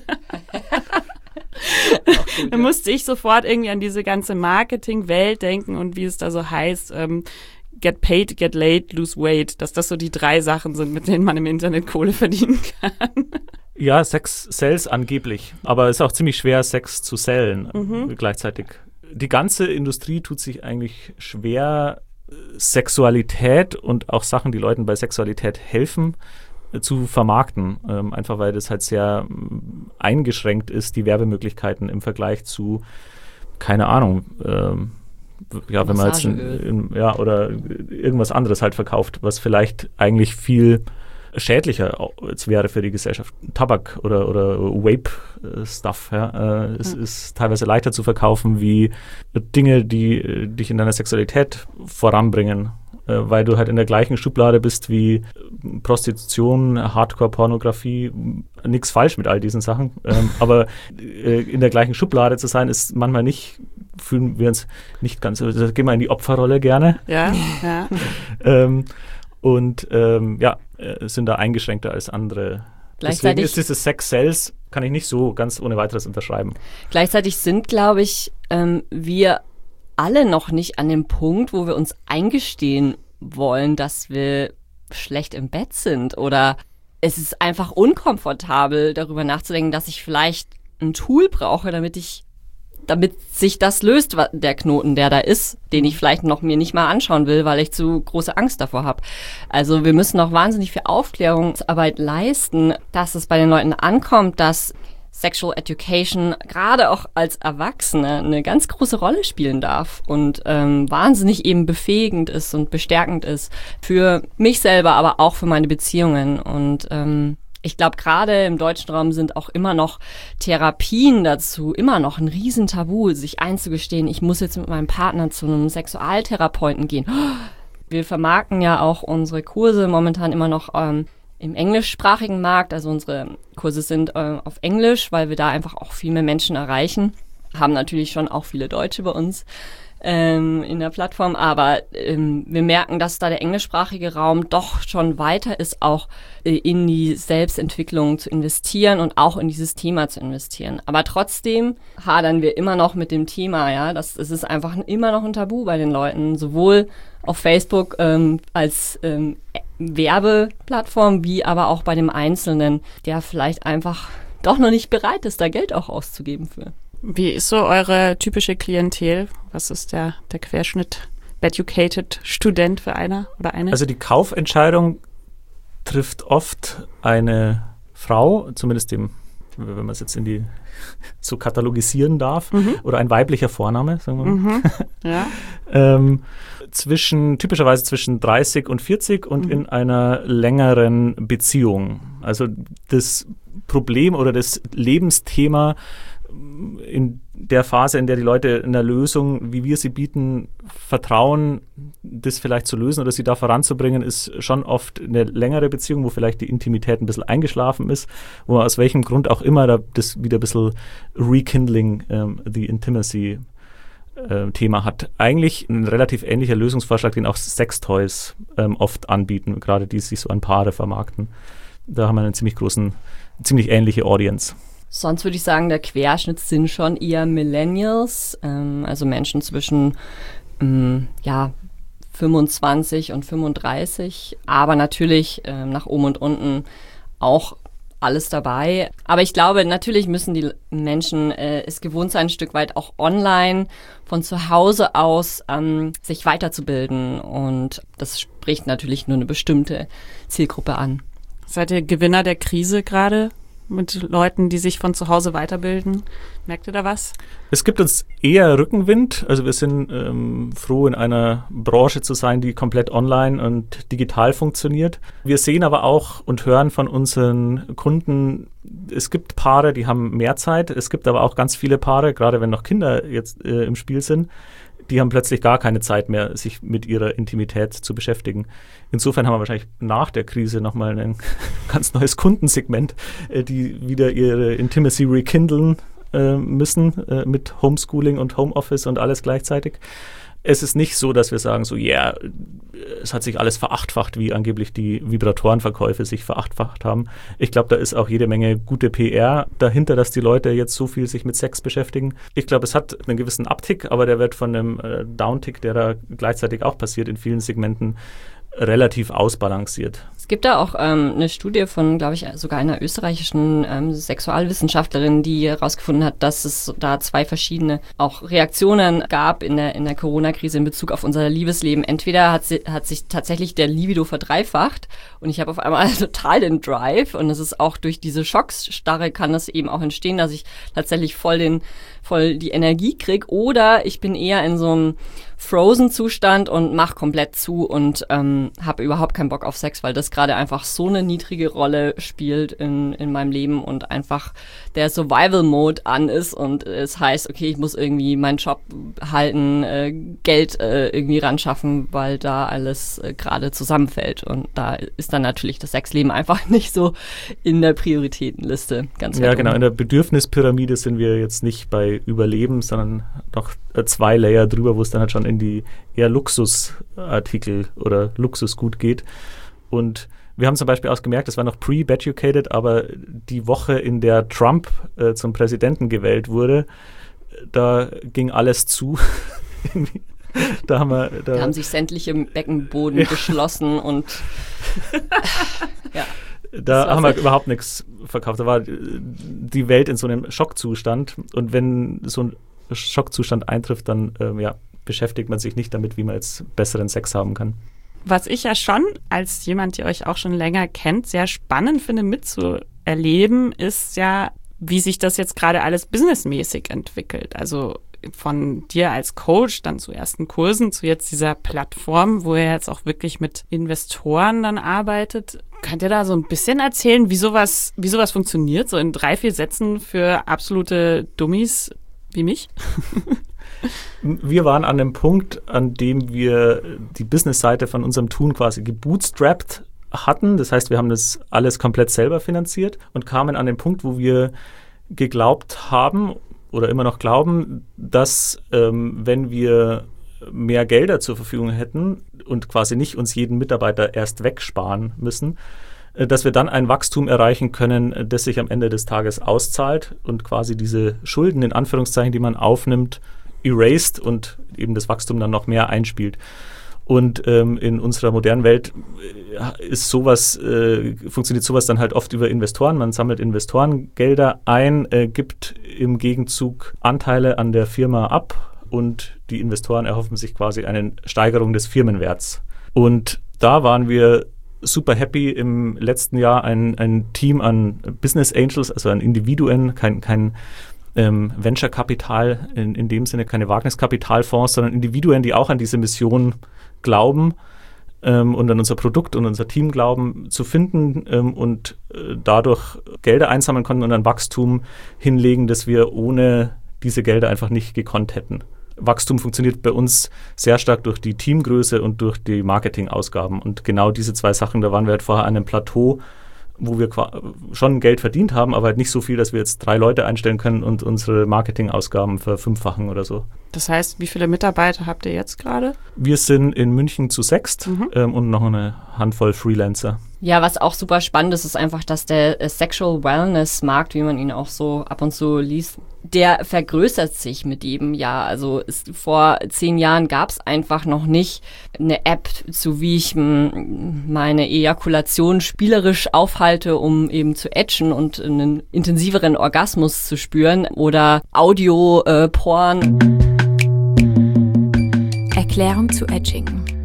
Speaker 1: Da musste ich sofort irgendwie an diese ganze Marketing-Welt denken und wie es da so heißt, get paid, get laid, lose weight, dass das so die 3 Sachen sind, mit denen man im Internet Kohle verdienen kann.
Speaker 3: Ja, Sex sells angeblich, aber es ist auch ziemlich schwer, Sex zu sellen gleichzeitig. Die ganze Industrie tut sich eigentlich schwer, Sexualität und auch Sachen, die Leuten bei Sexualität helfen, zu vermarkten. Einfach weil das halt sehr eingeschränkt ist, die Werbemöglichkeiten im Vergleich zu, keine Ahnung, wenn man jetzt oder irgendwas anderes halt verkauft, was vielleicht eigentlich viel schädlicher wäre für die Gesellschaft. Tabak oder Vape-Stuff. Es ist teilweise leichter zu verkaufen wie Dinge, die dich in deiner Sexualität voranbringen, weil du halt in der gleichen Schublade bist wie Prostitution, Hardcore-Pornografie. Nichts falsch mit all diesen Sachen. Aber in der gleichen Schublade zu sein, ist manchmal nicht, fühlen wir uns nicht ganz, also gehen wir in die Opferrolle gerne.
Speaker 1: Ja.
Speaker 3: Sind da eingeschränkter als andere.
Speaker 4: Gleichzeitig
Speaker 3: Deswegen ist dieses Sex Sales, kann ich nicht so ganz ohne weiteres unterschreiben.
Speaker 4: Gleichzeitig sind, glaube ich, wir alle noch nicht an dem Punkt, wo wir uns eingestehen wollen, dass wir schlecht im Bett sind oder es ist einfach unkomfortabel, darüber nachzudenken, dass ich vielleicht ein Tool brauche, damit sich das löst, der Knoten, der da ist, den ich vielleicht noch mir nicht mal anschauen will, weil ich zu große Angst davor habe. Also wir müssen noch wahnsinnig viel Aufklärungsarbeit leisten, dass es bei den Leuten ankommt, dass Sexual Education gerade auch als Erwachsene eine ganz große Rolle spielen darf und wahnsinnig eben befähigend ist und bestärkend ist für mich selber, aber auch für meine Beziehungen. Und ich glaube, gerade im deutschen Raum sind auch immer noch Therapien dazu immer noch ein Riesentabu, sich einzugestehen, ich muss jetzt mit meinem Partner zu einem Sexualtherapeuten gehen. Wir vermarkten ja auch unsere Kurse momentan immer noch im englischsprachigen Markt. Also unsere Kurse sind auf Englisch, weil wir da einfach auch viel mehr Menschen erreichen. Haben natürlich schon auch viele Deutsche bei uns in der Plattform, aber wir merken, dass da der englischsprachige Raum doch schon weiter ist, auch in die Selbstentwicklung zu investieren und auch in dieses Thema zu investieren. Aber trotzdem hadern wir immer noch mit dem Thema, ja, es ist einfach immer noch ein Tabu bei den Leuten, sowohl auf Facebook als Werbeplattform, wie aber auch bei dem Einzelnen, der vielleicht einfach doch noch nicht bereit ist, da Geld auch auszugeben für.
Speaker 1: Wie ist so eure typische Klientel? Was ist der Querschnitt Beducated Student für einer oder eine?
Speaker 3: Also die Kaufentscheidung trifft oft eine Frau, zumindest wenn man es jetzt so katalogisieren darf, oder ein weiblicher Vorname, sagen wir mal. Typischerweise zwischen 30 und 40 und in einer längeren Beziehung. Also das Problem oder das Lebensthema in der Phase, in der die Leute in der Lösung, wie wir sie bieten, vertrauen, das vielleicht zu lösen oder sie da voranzubringen, ist schon oft eine längere Beziehung, wo vielleicht die Intimität ein bisschen eingeschlafen ist, wo man aus welchem Grund auch immer das wieder ein bisschen rekindling the intimacy Thema hat. Eigentlich ein relativ ähnlicher Lösungsvorschlag, den auch Sextoys oft anbieten, gerade die sich so an Paare vermarkten. Da haben wir einen ziemlich ähnliche Audience.
Speaker 4: Sonst würde ich sagen, der Querschnitt sind schon eher Millennials, also Menschen zwischen 25 und 35, aber natürlich nach oben und unten auch alles dabei. Aber ich glaube, natürlich müssen die Menschen es gewohnt sein, ein Stück weit auch online von zu Hause aus sich weiterzubilden. Und das spricht natürlich nur eine bestimmte Zielgruppe an.
Speaker 1: Seid ihr Gewinner der Krise gerade mit Leuten, die sich von zu Hause weiterbilden? Merkt ihr da was?
Speaker 3: Es gibt uns eher Rückenwind. Also wir sind froh, in einer Branche zu sein, die komplett online und digital funktioniert. Wir sehen aber auch und hören von unseren Kunden, es gibt Paare, die haben mehr Zeit. Es gibt aber auch ganz viele Paare, gerade wenn noch Kinder jetzt im Spiel sind, die haben plötzlich gar keine Zeit mehr, sich mit ihrer Intimität zu beschäftigen. Insofern haben wir wahrscheinlich nach der Krise nochmal ein ganz neues Kundensegment, die wieder ihre Intimacy rekindlen müssen mit Homeschooling und Homeoffice und alles gleichzeitig. Es ist nicht so, dass wir sagen, es hat sich alles verachtfacht, wie angeblich die Vibratorenverkäufe sich verachtfacht haben. Ich glaube, da ist auch jede Menge gute PR dahinter, dass die Leute jetzt so viel sich mit Sex beschäftigen. Ich glaube, es hat einen gewissen Uptick, aber der wird von einem Downtick, der da gleichzeitig auch passiert in vielen Segmenten, relativ ausbalanciert.
Speaker 4: Es gibt da auch eine Studie von, glaube ich, sogar einer österreichischen Sexualwissenschaftlerin, die herausgefunden hat, dass es da 2 verschiedene auch Reaktionen gab in der Corona-Krise in Bezug auf unser Liebesleben. Entweder hat sich tatsächlich der Libido verdreifacht und ich habe auf einmal total den Drive und es ist auch durch diese Schocksstarre kann das eben auch entstehen, dass ich tatsächlich voll die Energie kriege, oder ich bin eher in so einem Frozen-Zustand und mach komplett zu und habe überhaupt keinen Bock auf Sex, weil das gerade einfach so eine niedrige Rolle spielt in meinem Leben und einfach der Survival-Mode an ist und es heißt, okay, ich muss irgendwie meinen Job halten, Geld irgendwie ran schaffen, weil da alles gerade zusammenfällt und da ist dann natürlich das Sexleben einfach nicht so in der Prioritätenliste. Ganz
Speaker 3: ja, genau, in der Bedürfnispyramide sind wir jetzt nicht bei Überleben, sondern noch 2 Layer drüber, wo es dann halt schon in die eher Luxusartikel oder Luxusgut geht. Und wir haben zum Beispiel auch gemerkt, das war noch pre-Beducated, aber die Woche, in der Trump zum Präsidenten gewählt wurde, da ging alles zu. Da
Speaker 4: haben sich sämtliche Beckenboden geschlossen und ja.
Speaker 3: Da haben wir überhaupt nichts verkauft. Da war die Welt in so einem Schockzustand. Und wenn so ein Schockzustand eintrifft, dann beschäftigt man sich nicht damit, wie man jetzt besseren Sex haben kann.
Speaker 1: Was ich ja schon als jemand, der euch auch schon länger kennt, sehr spannend finde mitzuerleben, ist ja, wie sich das jetzt gerade alles businessmäßig entwickelt. Also von dir als Coach dann zu ersten Kursen, zu jetzt dieser Plattform, wo ihr jetzt auch wirklich mit Investoren dann arbeitet. Könnt ihr da so ein bisschen erzählen, wie sowas funktioniert, so in 3-4 Sätzen für absolute Dummies wie mich?
Speaker 3: Wir waren an dem Punkt, an dem wir die Business-Seite von unserem Tun quasi gebootstrapped hatten. Das heißt, wir haben das alles komplett selber finanziert und kamen an den Punkt, wo wir geglaubt haben oder immer noch glauben, dass wenn wir mehr Gelder zur Verfügung hätten und quasi nicht uns jeden Mitarbeiter erst wegsparen müssen, dass wir dann ein Wachstum erreichen können, das sich am Ende des Tages auszahlt und quasi diese Schulden, in Anführungszeichen, die man aufnimmt, erased und eben das Wachstum dann noch mehr einspielt. Und in unserer modernen Welt ist funktioniert sowas dann halt oft über Investoren. Man sammelt Investorengelder ein, gibt im Gegenzug Anteile an der Firma ab und die Investoren erhoffen sich quasi eine Steigerung des Firmenwerts. Und da waren wir super happy, im letzten Jahr ein Team an Business Angels, also an Individuen, kein Venture-Kapital in dem Sinne, keine Wagniskapitalfonds, sondern Individuen, die auch an diese Mission glauben und an unser Produkt und unser Team glauben, zu finden und dadurch Gelder einsammeln konnten und ein Wachstum hinlegen, das wir ohne diese Gelder einfach nicht gekonnt hätten. Wachstum funktioniert bei uns sehr stark durch die Teamgröße und durch die Marketingausgaben. Und genau diese 2 Sachen, da waren wir halt vorher an einem Plateau wo wir schon Geld verdient haben, aber halt nicht so viel, dass wir jetzt 3 Leute einstellen können und unsere Marketingausgaben verfünffachen oder so.
Speaker 1: Das heißt, wie viele Mitarbeiter habt ihr jetzt gerade?
Speaker 3: Wir sind in München zu 6 und noch eine Handvoll Freelancer.
Speaker 4: Ja, was auch super spannend ist, ist einfach, dass der Sexual Wellness-Markt, wie man ihn auch so ab und zu liest, der vergrößert sich mit jedem Jahr. Also vor 10 Jahren gab es einfach noch nicht eine App, zu wie ich meine Ejakulation spielerisch aufhalte, um eben zu edgen und einen intensiveren Orgasmus zu spüren, oder Audio-Porn.
Speaker 2: Erklärung zu Edging.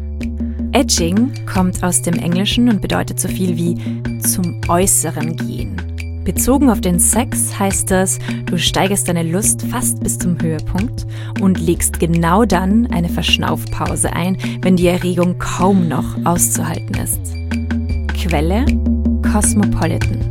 Speaker 2: Edging kommt aus dem Englischen und bedeutet so viel wie zum Äußeren gehen. Bezogen auf den Sex heißt das, du steigerst deine Lust fast bis zum Höhepunkt und legst genau dann eine Verschnaufpause ein, wenn die Erregung kaum noch auszuhalten ist. Quelle: Cosmopolitan.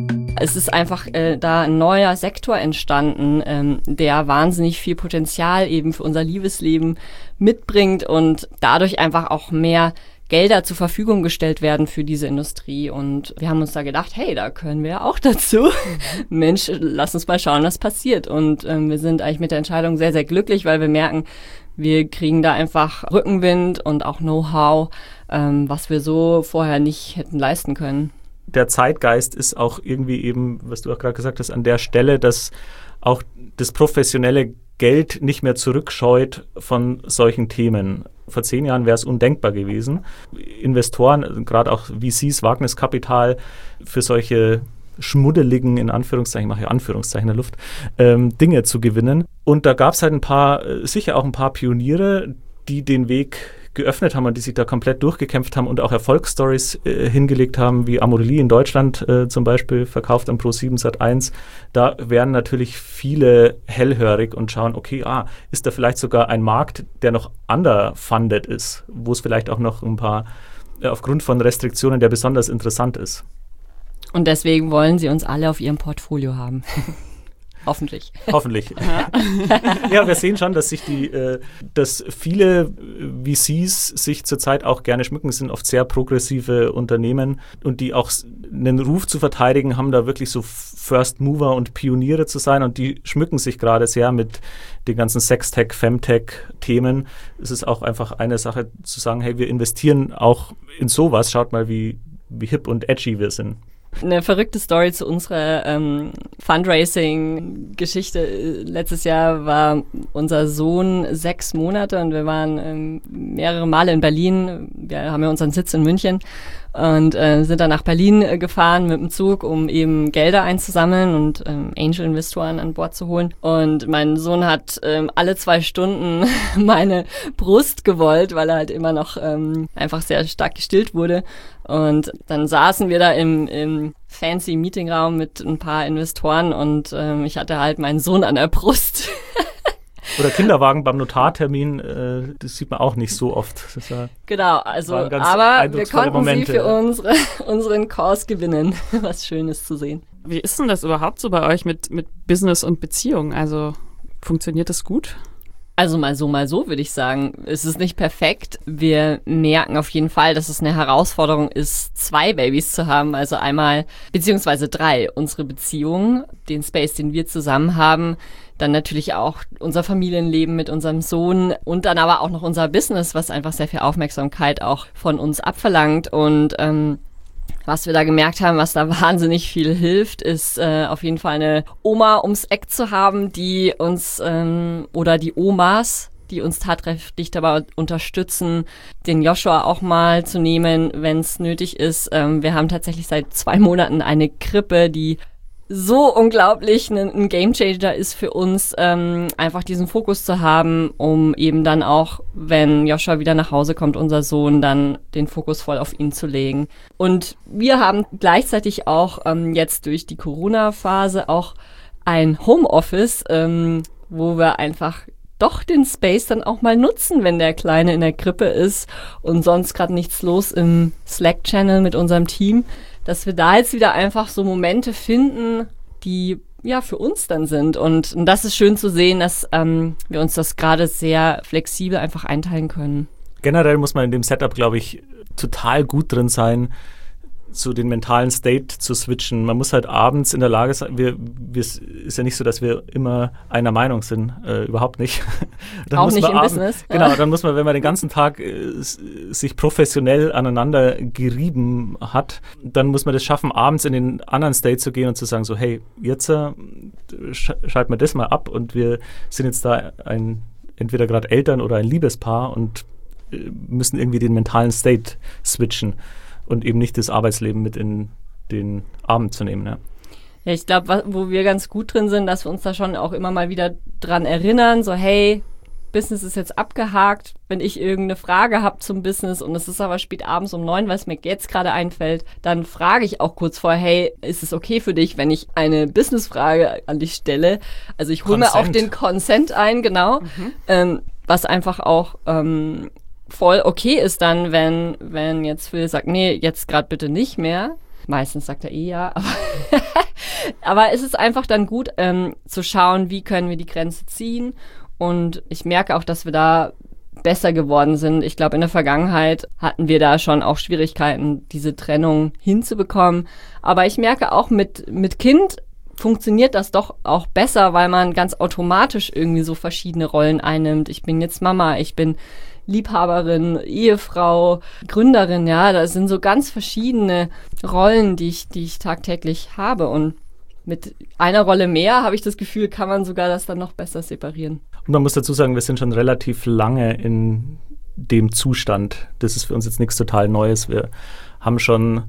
Speaker 4: Es ist einfach da ein neuer Sektor entstanden, der wahnsinnig viel Potenzial eben für unser Liebesleben mitbringt und dadurch einfach auch mehr Gelder zur Verfügung gestellt werden für diese Industrie. Und wir haben uns da gedacht, hey, da können wir ja auch dazu. Mensch, lass uns mal schauen, was passiert. Und wir sind eigentlich mit der Entscheidung sehr, sehr glücklich, weil wir merken, wir kriegen da einfach Rückenwind und auch Know-how, was wir so vorher nicht hätten leisten können.
Speaker 3: Der Zeitgeist ist auch irgendwie eben, was du auch gerade gesagt hast, an der Stelle, dass auch das professionelle Geld nicht mehr zurückscheut von solchen Themen. Vor 10 Jahren wäre es undenkbar gewesen, Investoren, gerade auch VCs, Wagniskapital, für solche schmuddeligen, in Anführungszeichen, ich mache ja Anführungszeichen in der Luft, Dinge zu gewinnen. Und da gab es halt sicher auch ein paar Pioniere, die den Weg geöffnet haben und die sich da komplett durchgekämpft haben und auch Erfolgsstories hingelegt haben, wie Amorelie in Deutschland zum Beispiel, verkauft am Pro7 Sat.1. Da werden natürlich viele hellhörig und schauen, okay, ist da vielleicht sogar ein Markt, der noch underfunded ist, wo es vielleicht auch noch ein paar, aufgrund von Restriktionen, der besonders interessant ist.
Speaker 4: Und deswegen wollen sie uns alle auf ihrem Portfolio haben. Hoffentlich.
Speaker 3: Hoffentlich. Ja, wir sehen schon, dass dass viele VCs sich zurzeit auch gerne schmücken, sind oft sehr progressive Unternehmen und die auch einen Ruf zu verteidigen haben, da wirklich so First Mover und Pioniere zu sein, und die schmücken sich gerade sehr mit den ganzen Sextech, Femtech-Themen. Es ist auch einfach eine Sache zu sagen, hey, wir investieren auch in sowas, schaut mal, wie hip und edgy wir sind.
Speaker 4: Eine verrückte Story zu unserer Fundraising-Geschichte. Letztes Jahr war unser Sohn 6 Monate und wir waren mehrere Male in Berlin. Wir haben ja unseren Sitz in München und sind dann nach Berlin gefahren mit dem Zug, um eben Gelder einzusammeln und Angel-Investoren an Bord zu holen. Und mein Sohn hat alle 2 Stunden meine Brust gewollt, weil er halt immer noch einfach sehr stark gestillt wurde. Und dann saßen wir da im fancy Meetingraum mit ein paar Investoren und ich hatte halt meinen Sohn an der Brust.
Speaker 3: Oder Kinderwagen beim Notartermin, das sieht man auch nicht so oft.
Speaker 4: Genau, also aber wir konnten sie für unseren Kurs gewinnen. Was Schönes zu sehen.
Speaker 1: Wie ist denn das überhaupt so bei euch mit Business und Beziehung? Also funktioniert das gut?
Speaker 4: Also mal so würde ich sagen. Es ist nicht perfekt. Wir merken auf jeden Fall, dass es eine Herausforderung ist, 2 Babys zu haben. Also einmal, beziehungsweise 3. Unsere Beziehung, den Space, den wir zusammen haben. Dann natürlich auch unser Familienleben mit unserem Sohn und dann aber auch noch unser Business, was einfach sehr viel Aufmerksamkeit auch von uns abverlangt. Und was wir da gemerkt haben, was da wahnsinnig viel hilft, ist auf jeden Fall eine Oma ums Eck zu haben, die uns oder die Omas, die uns tatkräftig dabei unterstützen, den Joshua auch mal zu nehmen, wenn es nötig ist. Wir haben tatsächlich seit 2 Monaten eine Krippe, die so unglaublich ein Gamechanger ist für uns, einfach diesen Fokus zu haben, um eben dann auch, wenn Joshua wieder nach Hause kommt, unser Sohn, dann den Fokus voll auf ihn zu legen. Und wir haben gleichzeitig auch jetzt durch die Corona-Phase auch ein Homeoffice, wo wir einfach doch den Space dann auch mal nutzen, wenn der Kleine in der Krippe ist und sonst gerade nichts los im Slack-Channel mit unserem Team, dass wir da jetzt wieder einfach so Momente finden, die ja für uns dann sind. Und das ist schön zu sehen, dass wir uns das gerade sehr flexibel einfach einteilen können.
Speaker 3: Generell muss man in dem Setup, glaube ich, total gut drin sein, so den mentalen State zu switchen. Man muss halt abends in der Lage sein, ist ja nicht so, dass wir immer einer Meinung sind, überhaupt nicht. Dann
Speaker 4: auch
Speaker 3: muss
Speaker 4: nicht
Speaker 3: man
Speaker 4: im Business.
Speaker 3: Genau, dann muss man, wenn man den ganzen Tag sich professionell aneinander gerieben hat, dann muss man das schaffen, abends in den anderen State zu gehen und zu sagen so, hey, jetzt schalten wir das mal ab und wir sind jetzt da entweder gerade Eltern oder ein Liebespaar und müssen irgendwie den mentalen State switchen und eben nicht das Arbeitsleben mit in den Abend zu nehmen. Ja,
Speaker 4: Ja, ich glaube, wo wir ganz gut drin sind, dass wir uns da schon auch immer mal wieder dran erinnern, so hey, Business ist jetzt abgehakt, wenn ich irgendeine Frage habe zum Business und es ist aber spät abends um 9, weil es mir jetzt gerade einfällt, dann frage ich auch kurz vorher, hey, ist es okay für dich, wenn ich eine Businessfrage an dich stelle? Also ich hole mir auch den Consent ein, genau, was einfach auch voll okay ist dann, wenn jetzt Phil sagt, nee, jetzt gerade bitte nicht mehr. Meistens sagt er ja, aber es ist einfach dann gut zu schauen, wie können wir die Grenze ziehen. Und ich merke auch, dass wir da besser geworden sind. Ich glaube, in der Vergangenheit hatten wir da schon auch Schwierigkeiten, diese Trennung hinzubekommen. Aber ich merke auch mit Kind funktioniert das doch auch besser, weil man ganz automatisch irgendwie so verschiedene Rollen einnimmt. Ich bin jetzt Mama, ich bin Liebhaberin, Ehefrau, Gründerin, ja, das sind so ganz verschiedene Rollen, die ich tagtäglich habe und mit einer Rolle mehr, habe ich das Gefühl, kann man sogar das dann noch besser separieren.
Speaker 3: und man muss dazu sagen, wir sind schon relativ lange in dem Zustand. Das ist für uns jetzt nichts total Neues. Wir haben schon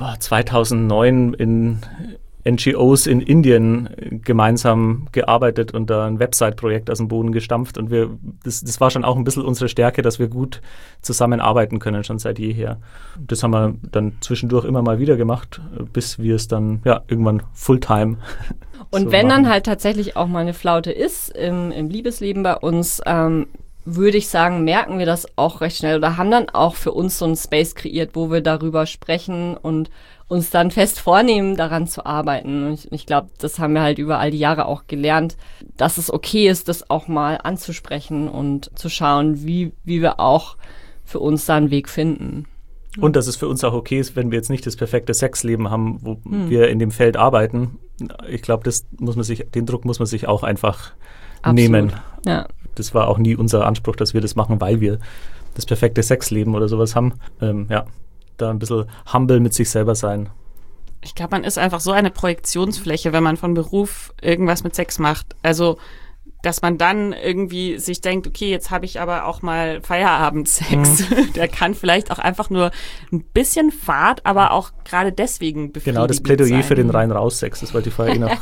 Speaker 3: 2009 in NGOs in Indien gemeinsam gearbeitet und da ein Website-Projekt aus dem Boden gestampft und das war schon auch ein bisschen unsere Stärke, dass wir gut zusammenarbeiten können, schon seit jeher. Das haben wir dann zwischendurch immer mal wieder gemacht, bis wir es dann irgendwann Fulltime
Speaker 4: und
Speaker 3: so
Speaker 4: wenn
Speaker 3: machen.
Speaker 4: dann halt tatsächlich auch mal eine Flaute ist im Liebesleben bei uns, würde ich sagen, merken wir das auch recht schnell oder haben dann auch für uns so einen Space kreiert, wo wir darüber sprechen und uns dann fest vornehmen, daran zu arbeiten. Und ich glaube, das haben wir halt über all die Jahre auch gelernt, dass es okay ist, das auch mal anzusprechen und zu schauen, wie wir auch für uns da einen Weg finden.
Speaker 3: Und dass es für uns auch okay ist, wenn wir jetzt nicht das perfekte Sexleben haben, wo wir in dem Feld arbeiten. Ich glaube, den Druck muss man sich auch einfach nehmen.
Speaker 4: Ja.
Speaker 3: Das war auch nie unser Anspruch, dass wir das machen, weil wir das perfekte Sexleben oder sowas haben. Da ein bisschen humble mit sich selber sein.
Speaker 1: Ich glaube, man ist einfach so eine Projektionsfläche, wenn man von Beruf irgendwas mit Sex macht. Also, dass man dann irgendwie sich denkt, okay, jetzt habe ich aber auch mal Feierabendsex. Der kann vielleicht auch einfach nur ein bisschen fad, aber auch gerade deswegen befriedigend
Speaker 3: Genau, das Plädoyer
Speaker 1: sein.
Speaker 3: für den Rein-Raus-Sex, das wollte ich vorher noch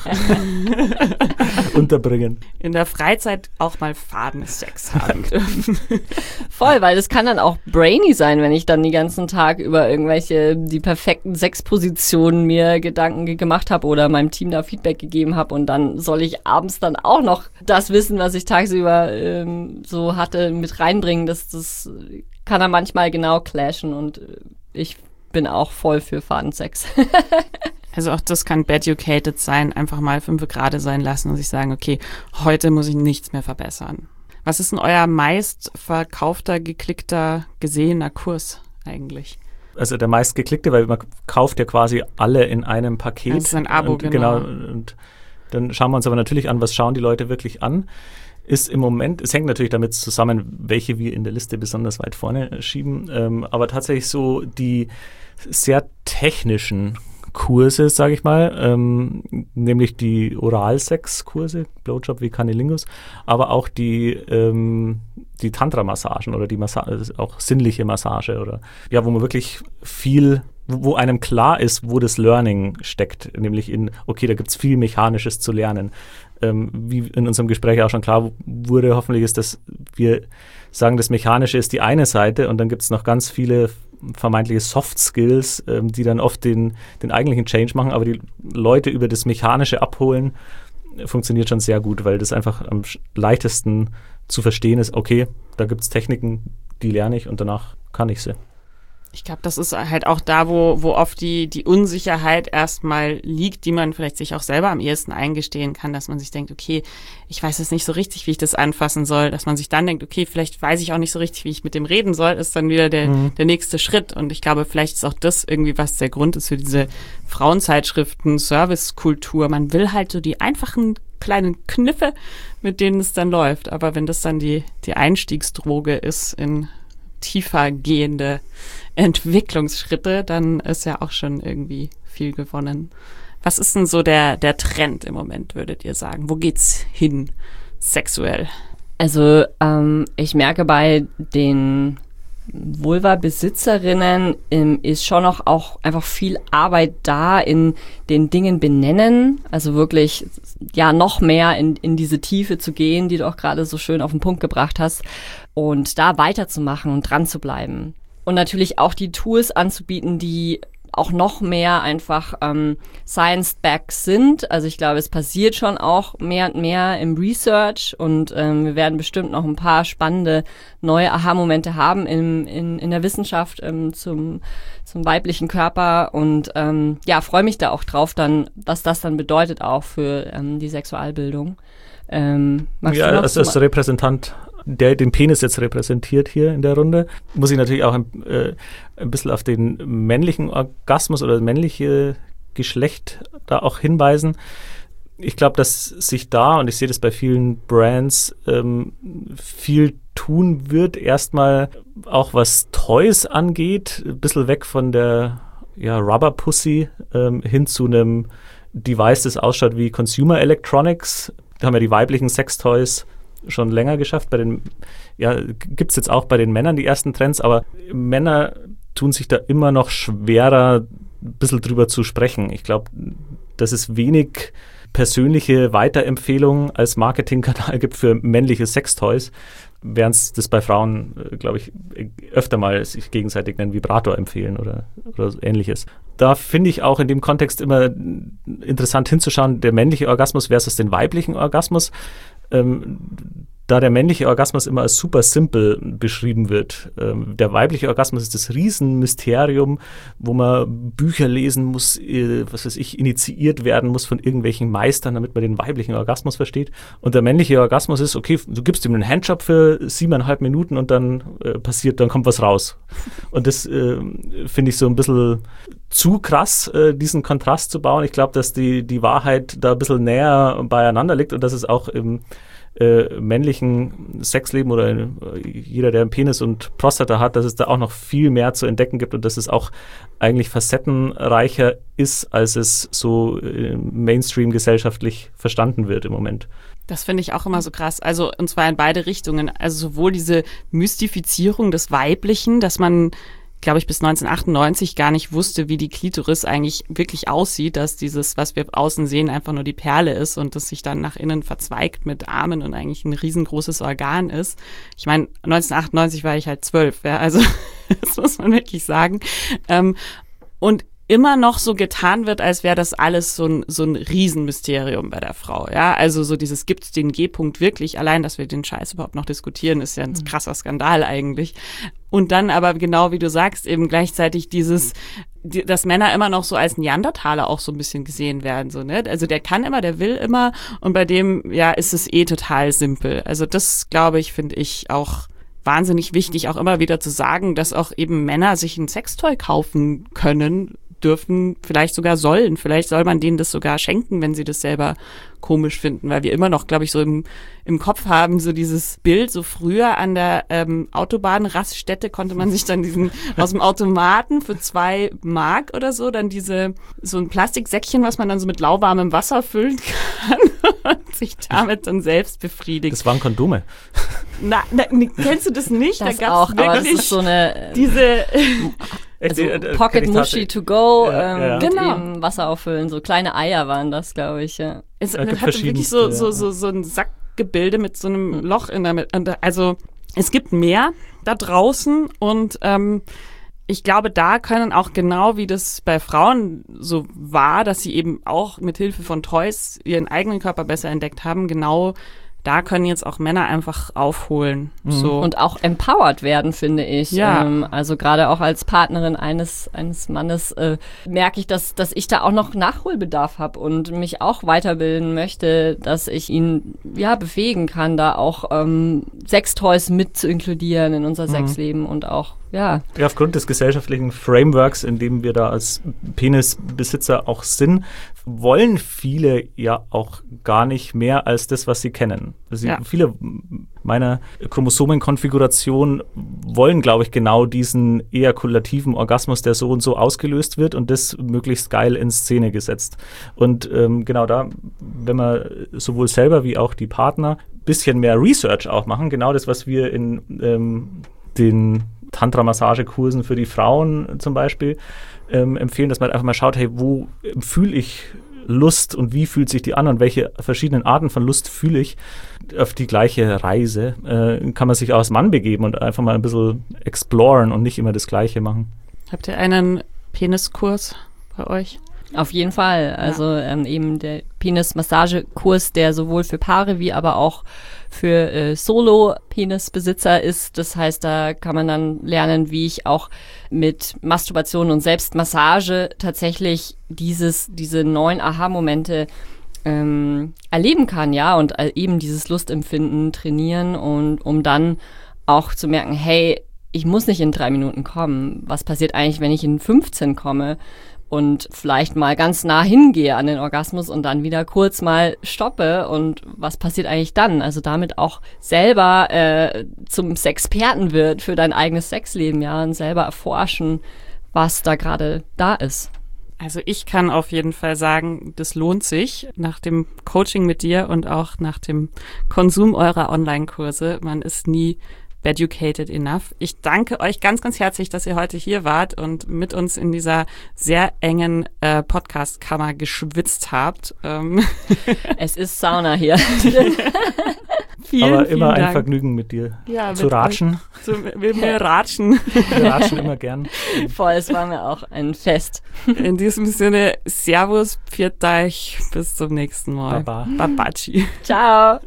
Speaker 3: unterbringen.
Speaker 1: In der Freizeit auch mal faden Sex haben dürfen.
Speaker 4: Voll, weil das kann dann auch brainy sein, wenn ich dann den ganzen Tag über die perfekten Sexpositionen mir Gedanken gemacht habe oder meinem Team da Feedback gegeben habe und dann soll ich abends dann auch noch das Wissen, was ich tagsüber so hatte, mit reinbringen. Das kann dann manchmal genau clashen und ich bin auch voll für Fadensex.
Speaker 1: Also auch das kann beducated sein, einfach mal 5 Grad sein lassen und sich sagen, okay, heute muss ich nichts mehr verbessern. Was ist denn euer meistverkaufter, geklickter, gesehener Kurs eigentlich?
Speaker 3: Also der meistgeklickte, weil man kauft ja quasi alle in einem Paket.
Speaker 1: Das ist ein Abo,
Speaker 3: und, genau. Und dann schauen wir uns aber natürlich an, was schauen die Leute wirklich an. Ist im Moment, es hängt natürlich damit zusammen, welche wir in der Liste besonders weit vorne schieben, aber tatsächlich so die sehr technischen Kurse, sage ich mal, nämlich die Oralsex-Kurse, Blowjob wie Cunnilingus, aber auch die Tantra-Massagen oder die auch sinnliche Massage oder wo man wirklich viel, wo einem klar ist, wo das Learning steckt, nämlich da gibt es viel Mechanisches zu lernen. Wie in unserem Gespräch auch schon klar wurde, hoffentlich ist, dass wir sagen, das Mechanische ist die eine Seite und dann gibt es noch ganz viele vermeintliche Soft Skills, die dann oft den eigentlichen Change machen, aber die Leute über das Mechanische abholen, funktioniert schon sehr gut, weil das einfach am leichtesten zu verstehen ist, okay, da gibt es Techniken, die lerne ich und danach kann ich sie.
Speaker 1: Ich glaube, das ist halt auch da, wo oft die Unsicherheit erstmal liegt, die man vielleicht sich auch selber am ehesten eingestehen kann, dass man sich denkt, okay, ich weiß jetzt nicht so richtig, wie ich das anfassen soll, dass man sich dann denkt, okay, vielleicht weiß ich auch nicht so richtig, wie ich mit dem reden soll, ist dann wieder der nächste Schritt. Und ich glaube, vielleicht ist auch das irgendwie, was der Grund ist für diese Frauenzeitschriften, Servicekultur. Man will halt so die einfachen kleinen Kniffe, mit denen es dann läuft. Aber wenn das dann die Einstiegsdroge ist in tiefer gehende Entwicklungsschritte, dann ist ja auch schon irgendwie viel gewonnen. Was ist denn so der Trend im Moment, würdet ihr sagen? Wo geht's hin sexuell?
Speaker 4: Also ich merke bei den Vulva-Besitzerinnen ist schon noch auch einfach viel Arbeit da in den Dingen benennen, also wirklich ja noch mehr in diese Tiefe zu gehen, die du auch gerade so schön auf den Punkt gebracht hast und da weiterzumachen und dran zu bleiben. Und natürlich auch die Tools anzubieten, die auch noch mehr einfach science-backed sind. Also ich glaube, es passiert schon auch mehr und mehr im Research und wir werden bestimmt noch ein paar spannende neue Aha-Momente haben in der Wissenschaft zum weiblichen Körper und freue mich da auch drauf, dann, was das dann bedeutet auch für die Sexualbildung.
Speaker 3: Also als Repräsentant, der den Penis jetzt repräsentiert hier in der Runde, muss ich natürlich auch ein bisschen auf den männlichen Orgasmus oder das männliche Geschlecht da auch hinweisen. Ich glaube, dass sich da, und ich sehe das bei vielen Brands, viel tun wird. Erstmal auch was Toys angeht, ein bisschen weg von der Rubber Pussy hin zu einem Device, das ausschaut wie Consumer Electronics. Da haben ja die weiblichen Sextoys schon länger geschafft. Gibt es jetzt auch bei den Männern die ersten Trends, aber Männer tun sich da immer noch schwerer, ein bisschen drüber zu sprechen. Ich glaube, dass es wenig persönliche Weiterempfehlungen als Marketingkanal gibt für männliche Sextoys, während es das bei Frauen, glaube ich, öfter mal sich gegenseitig einen Vibrator empfehlen oder Ähnliches. Da finde ich auch in dem Kontext immer interessant hinzuschauen, der männliche Orgasmus versus den weiblichen Orgasmus. Da der männliche Orgasmus immer als super simpel beschrieben wird. Der weibliche Orgasmus ist das Riesenmysterium, wo man Bücher lesen muss, initiiert werden muss von irgendwelchen Meistern, damit man den weiblichen Orgasmus versteht. Und der männliche Orgasmus ist, okay, du gibst ihm einen Handjob für 7,5 Minuten und dann dann kommt was raus. Und das finde ich so ein bisschen zu krass, diesen Kontrast zu bauen. Ich glaube, dass die Wahrheit da ein bisschen näher beieinander liegt und dass es auch im männlichen Sexleben oder jeder, der einen Penis und Prostata hat, dass es da auch noch viel mehr zu entdecken gibt und dass es auch eigentlich facettenreicher ist, als es so Mainstream gesellschaftlich verstanden wird im Moment.
Speaker 1: Das finde ich auch immer so krass. Also, und zwar in beide Richtungen. Also sowohl diese Mystifizierung des Weiblichen, dass man, glaube ich, bis 1998 gar nicht wusste, wie die Klitoris eigentlich wirklich aussieht, dass dieses, was wir außen sehen, einfach nur die Perle ist und das sich dann nach innen verzweigt mit Armen und eigentlich ein riesengroßes Organ ist. Ich meine, 1998 war ich halt 12, ja, also das muss man wirklich sagen. Und immer noch so getan wird, als wäre das alles so ein Riesenmysterium bei der Frau, ja, also so dieses, gibt's den G-Punkt wirklich, allein, dass wir den Scheiß überhaupt noch diskutieren, ist ja ein krasser Skandal eigentlich. Und dann aber genau wie du sagst, eben gleichzeitig dass Männer immer noch so als Neandertaler auch so ein bisschen gesehen werden, so, ne, also der kann immer, der will immer und bei dem, ist es total simpel. Also das, glaube ich, finde ich auch wahnsinnig wichtig, auch immer wieder zu sagen, dass auch eben Männer sich ein Sextoy kaufen können, dürfen, vielleicht sogar sollen. Vielleicht soll man denen das sogar schenken, wenn sie das selber komisch finden, weil wir immer noch, glaube ich, so im Kopf haben, so dieses Bild, so früher an der Autobahnraststätte konnte man sich dann aus dem Automaten für 2 Mark oder so, dann so ein Plastiksäckchen, was man dann so mit lauwarmem Wasser füllen kann und sich damit dann selbst befriedigt.
Speaker 3: Das waren Kondome.
Speaker 1: Kennst du das nicht?
Speaker 4: Das
Speaker 1: da
Speaker 4: gab's
Speaker 1: auch,
Speaker 4: aber das ist so eine Pocket Mushy to go, mit dem Wasser auffüllen, so kleine Eier waren das, glaube ich, ja.
Speaker 1: Es hat wirklich so ein Sackgebilde mit so einem Loch in der Mitte. Also es gibt mehr da draußen und ich glaube, da können auch genau wie das bei Frauen so war, dass sie eben auch mit Hilfe von Toys ihren eigenen Körper besser entdeckt haben, genau da können jetzt auch Männer einfach aufholen. So.
Speaker 4: Und auch empowered werden, finde ich.
Speaker 1: Ja.
Speaker 4: Also gerade auch als Partnerin eines Mannes merke ich, dass ich da auch noch Nachholbedarf habe und mich auch weiterbilden möchte, dass ich ihn befähigen kann, da auch Sextoys mit zu inkludieren in unser Sexleben und auch
Speaker 3: aufgrund des gesellschaftlichen Frameworks, in dem wir da als Penisbesitzer auch sind, wollen viele ja auch gar nicht mehr als das, was sie kennen. Also viele meiner Chromosomenkonfiguration wollen, glaube ich, genau diesen ejakulativen Orgasmus, der so und so ausgelöst wird und das möglichst geil in Szene gesetzt. Und genau da, wenn wir sowohl selber wie auch die Partner ein bisschen mehr Research auch machen, genau das, was wir in den Tantra-Massagekursen für die Frauen zum Beispiel empfehlen, dass man einfach mal schaut, hey, wo fühle ich Lust und wie fühlt sich die an und welche verschiedenen Arten von Lust fühle ich. Auf die gleiche Reise kann man sich als Mann begeben und einfach mal ein bisschen exploren und nicht immer das Gleiche machen.
Speaker 1: Habt ihr einen Peniskurs bei euch?
Speaker 4: Auf jeden Fall. Also eben der Penis-Massagekurs, der sowohl für Paare wie aber auch für Solo-Penisbesitzer ist. Das heißt, da kann man dann lernen, wie ich auch mit Masturbation und Selbstmassage tatsächlich diese neuen Aha-Momente erleben kann, und eben dieses Lustempfinden trainieren und um dann auch zu merken, hey, ich muss nicht in 3 Minuten kommen. Was passiert eigentlich, wenn ich in 15 komme? Und vielleicht mal ganz nah hingehe an den Orgasmus und dann wieder kurz mal stoppe und was passiert eigentlich dann? Also damit auch selber zum Sexperten wird für dein eigenes Sexleben, und selber erforschen, was da gerade da ist.
Speaker 1: Also ich kann auf jeden Fall sagen, das lohnt sich nach dem Coaching mit dir und auch nach dem Konsum eurer Online-Kurse. Man ist nie educated enough. Ich danke euch ganz, ganz herzlich, dass ihr heute hier wart und mit uns in dieser sehr engen Podcast-Kammer geschwitzt habt.
Speaker 4: Es ist Sauna hier.
Speaker 3: Aber immer
Speaker 1: Dank.
Speaker 3: ein Vergnügen mit dir zu ratschen.
Speaker 1: Wir ratschen.
Speaker 3: Wir ratschen immer gern.
Speaker 4: Voll, es war mir auch ein Fest.
Speaker 1: In diesem Sinne, Servus, pfiat euch, bis zum nächsten Mal.
Speaker 3: Baba.
Speaker 1: Babaci.
Speaker 4: Ciao.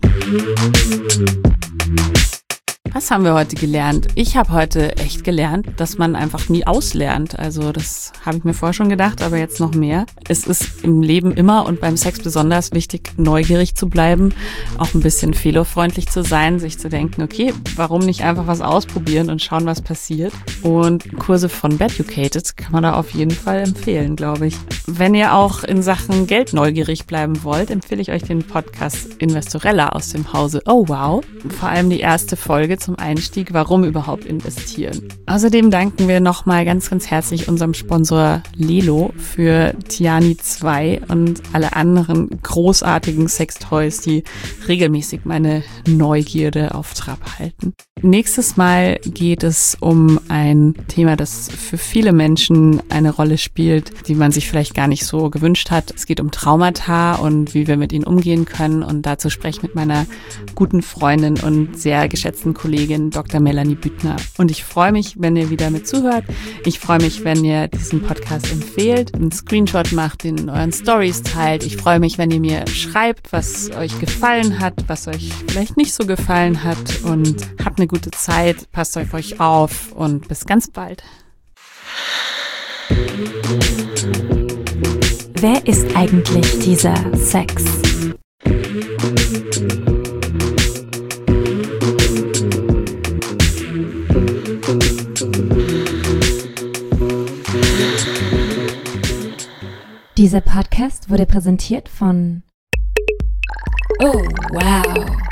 Speaker 1: Was haben wir heute gelernt? Ich habe heute echt gelernt, dass man einfach nie auslernt. Also das habe ich mir vorher schon gedacht, aber jetzt noch mehr. Es ist im Leben immer und beim Sex besonders wichtig, neugierig zu bleiben, auch ein bisschen fehlerfreundlich zu sein, sich zu denken, okay, warum nicht einfach was ausprobieren und schauen, was passiert. Und Kurse von Beducated kann man da auf jeden Fall empfehlen, glaube ich. Wenn ihr auch in Sachen Geld neugierig bleiben wollt, empfehle ich euch den Podcast Investorella aus dem Hause Oh Wow. Vor allem die erste Folge zum Einstieg, warum überhaupt investieren. Außerdem danken wir nochmal ganz, ganz herzlich unserem Sponsor Lelo für Tiani 2 und alle anderen großartigen Sextoys, die regelmäßig meine Neugierde auf Trab halten. Nächstes Mal geht es um ein Thema, das für viele Menschen eine Rolle spielt, die man sich vielleicht gar nicht so gewünscht hat. Es geht um Traumata und wie wir mit ihnen umgehen können. Und dazu spreche ich mit meiner guten Freundin und sehr geschätzten Kollegin Dr. Melanie Büttner. Und ich freue mich, wenn ihr wieder mit zuhört. Ich freue mich, wenn ihr diesen Podcast empfehlt, einen Screenshot macht, den in euren Stories teilt. Ich freue mich, wenn ihr mir schreibt, was euch gefallen hat, was euch vielleicht nicht so gefallen hat. Und habt eine gute Zeit, passt auf euch auf und bis ganz bald.
Speaker 2: Wer ist eigentlich dieser Sex? Dieser Podcast wurde präsentiert von Oh, wow.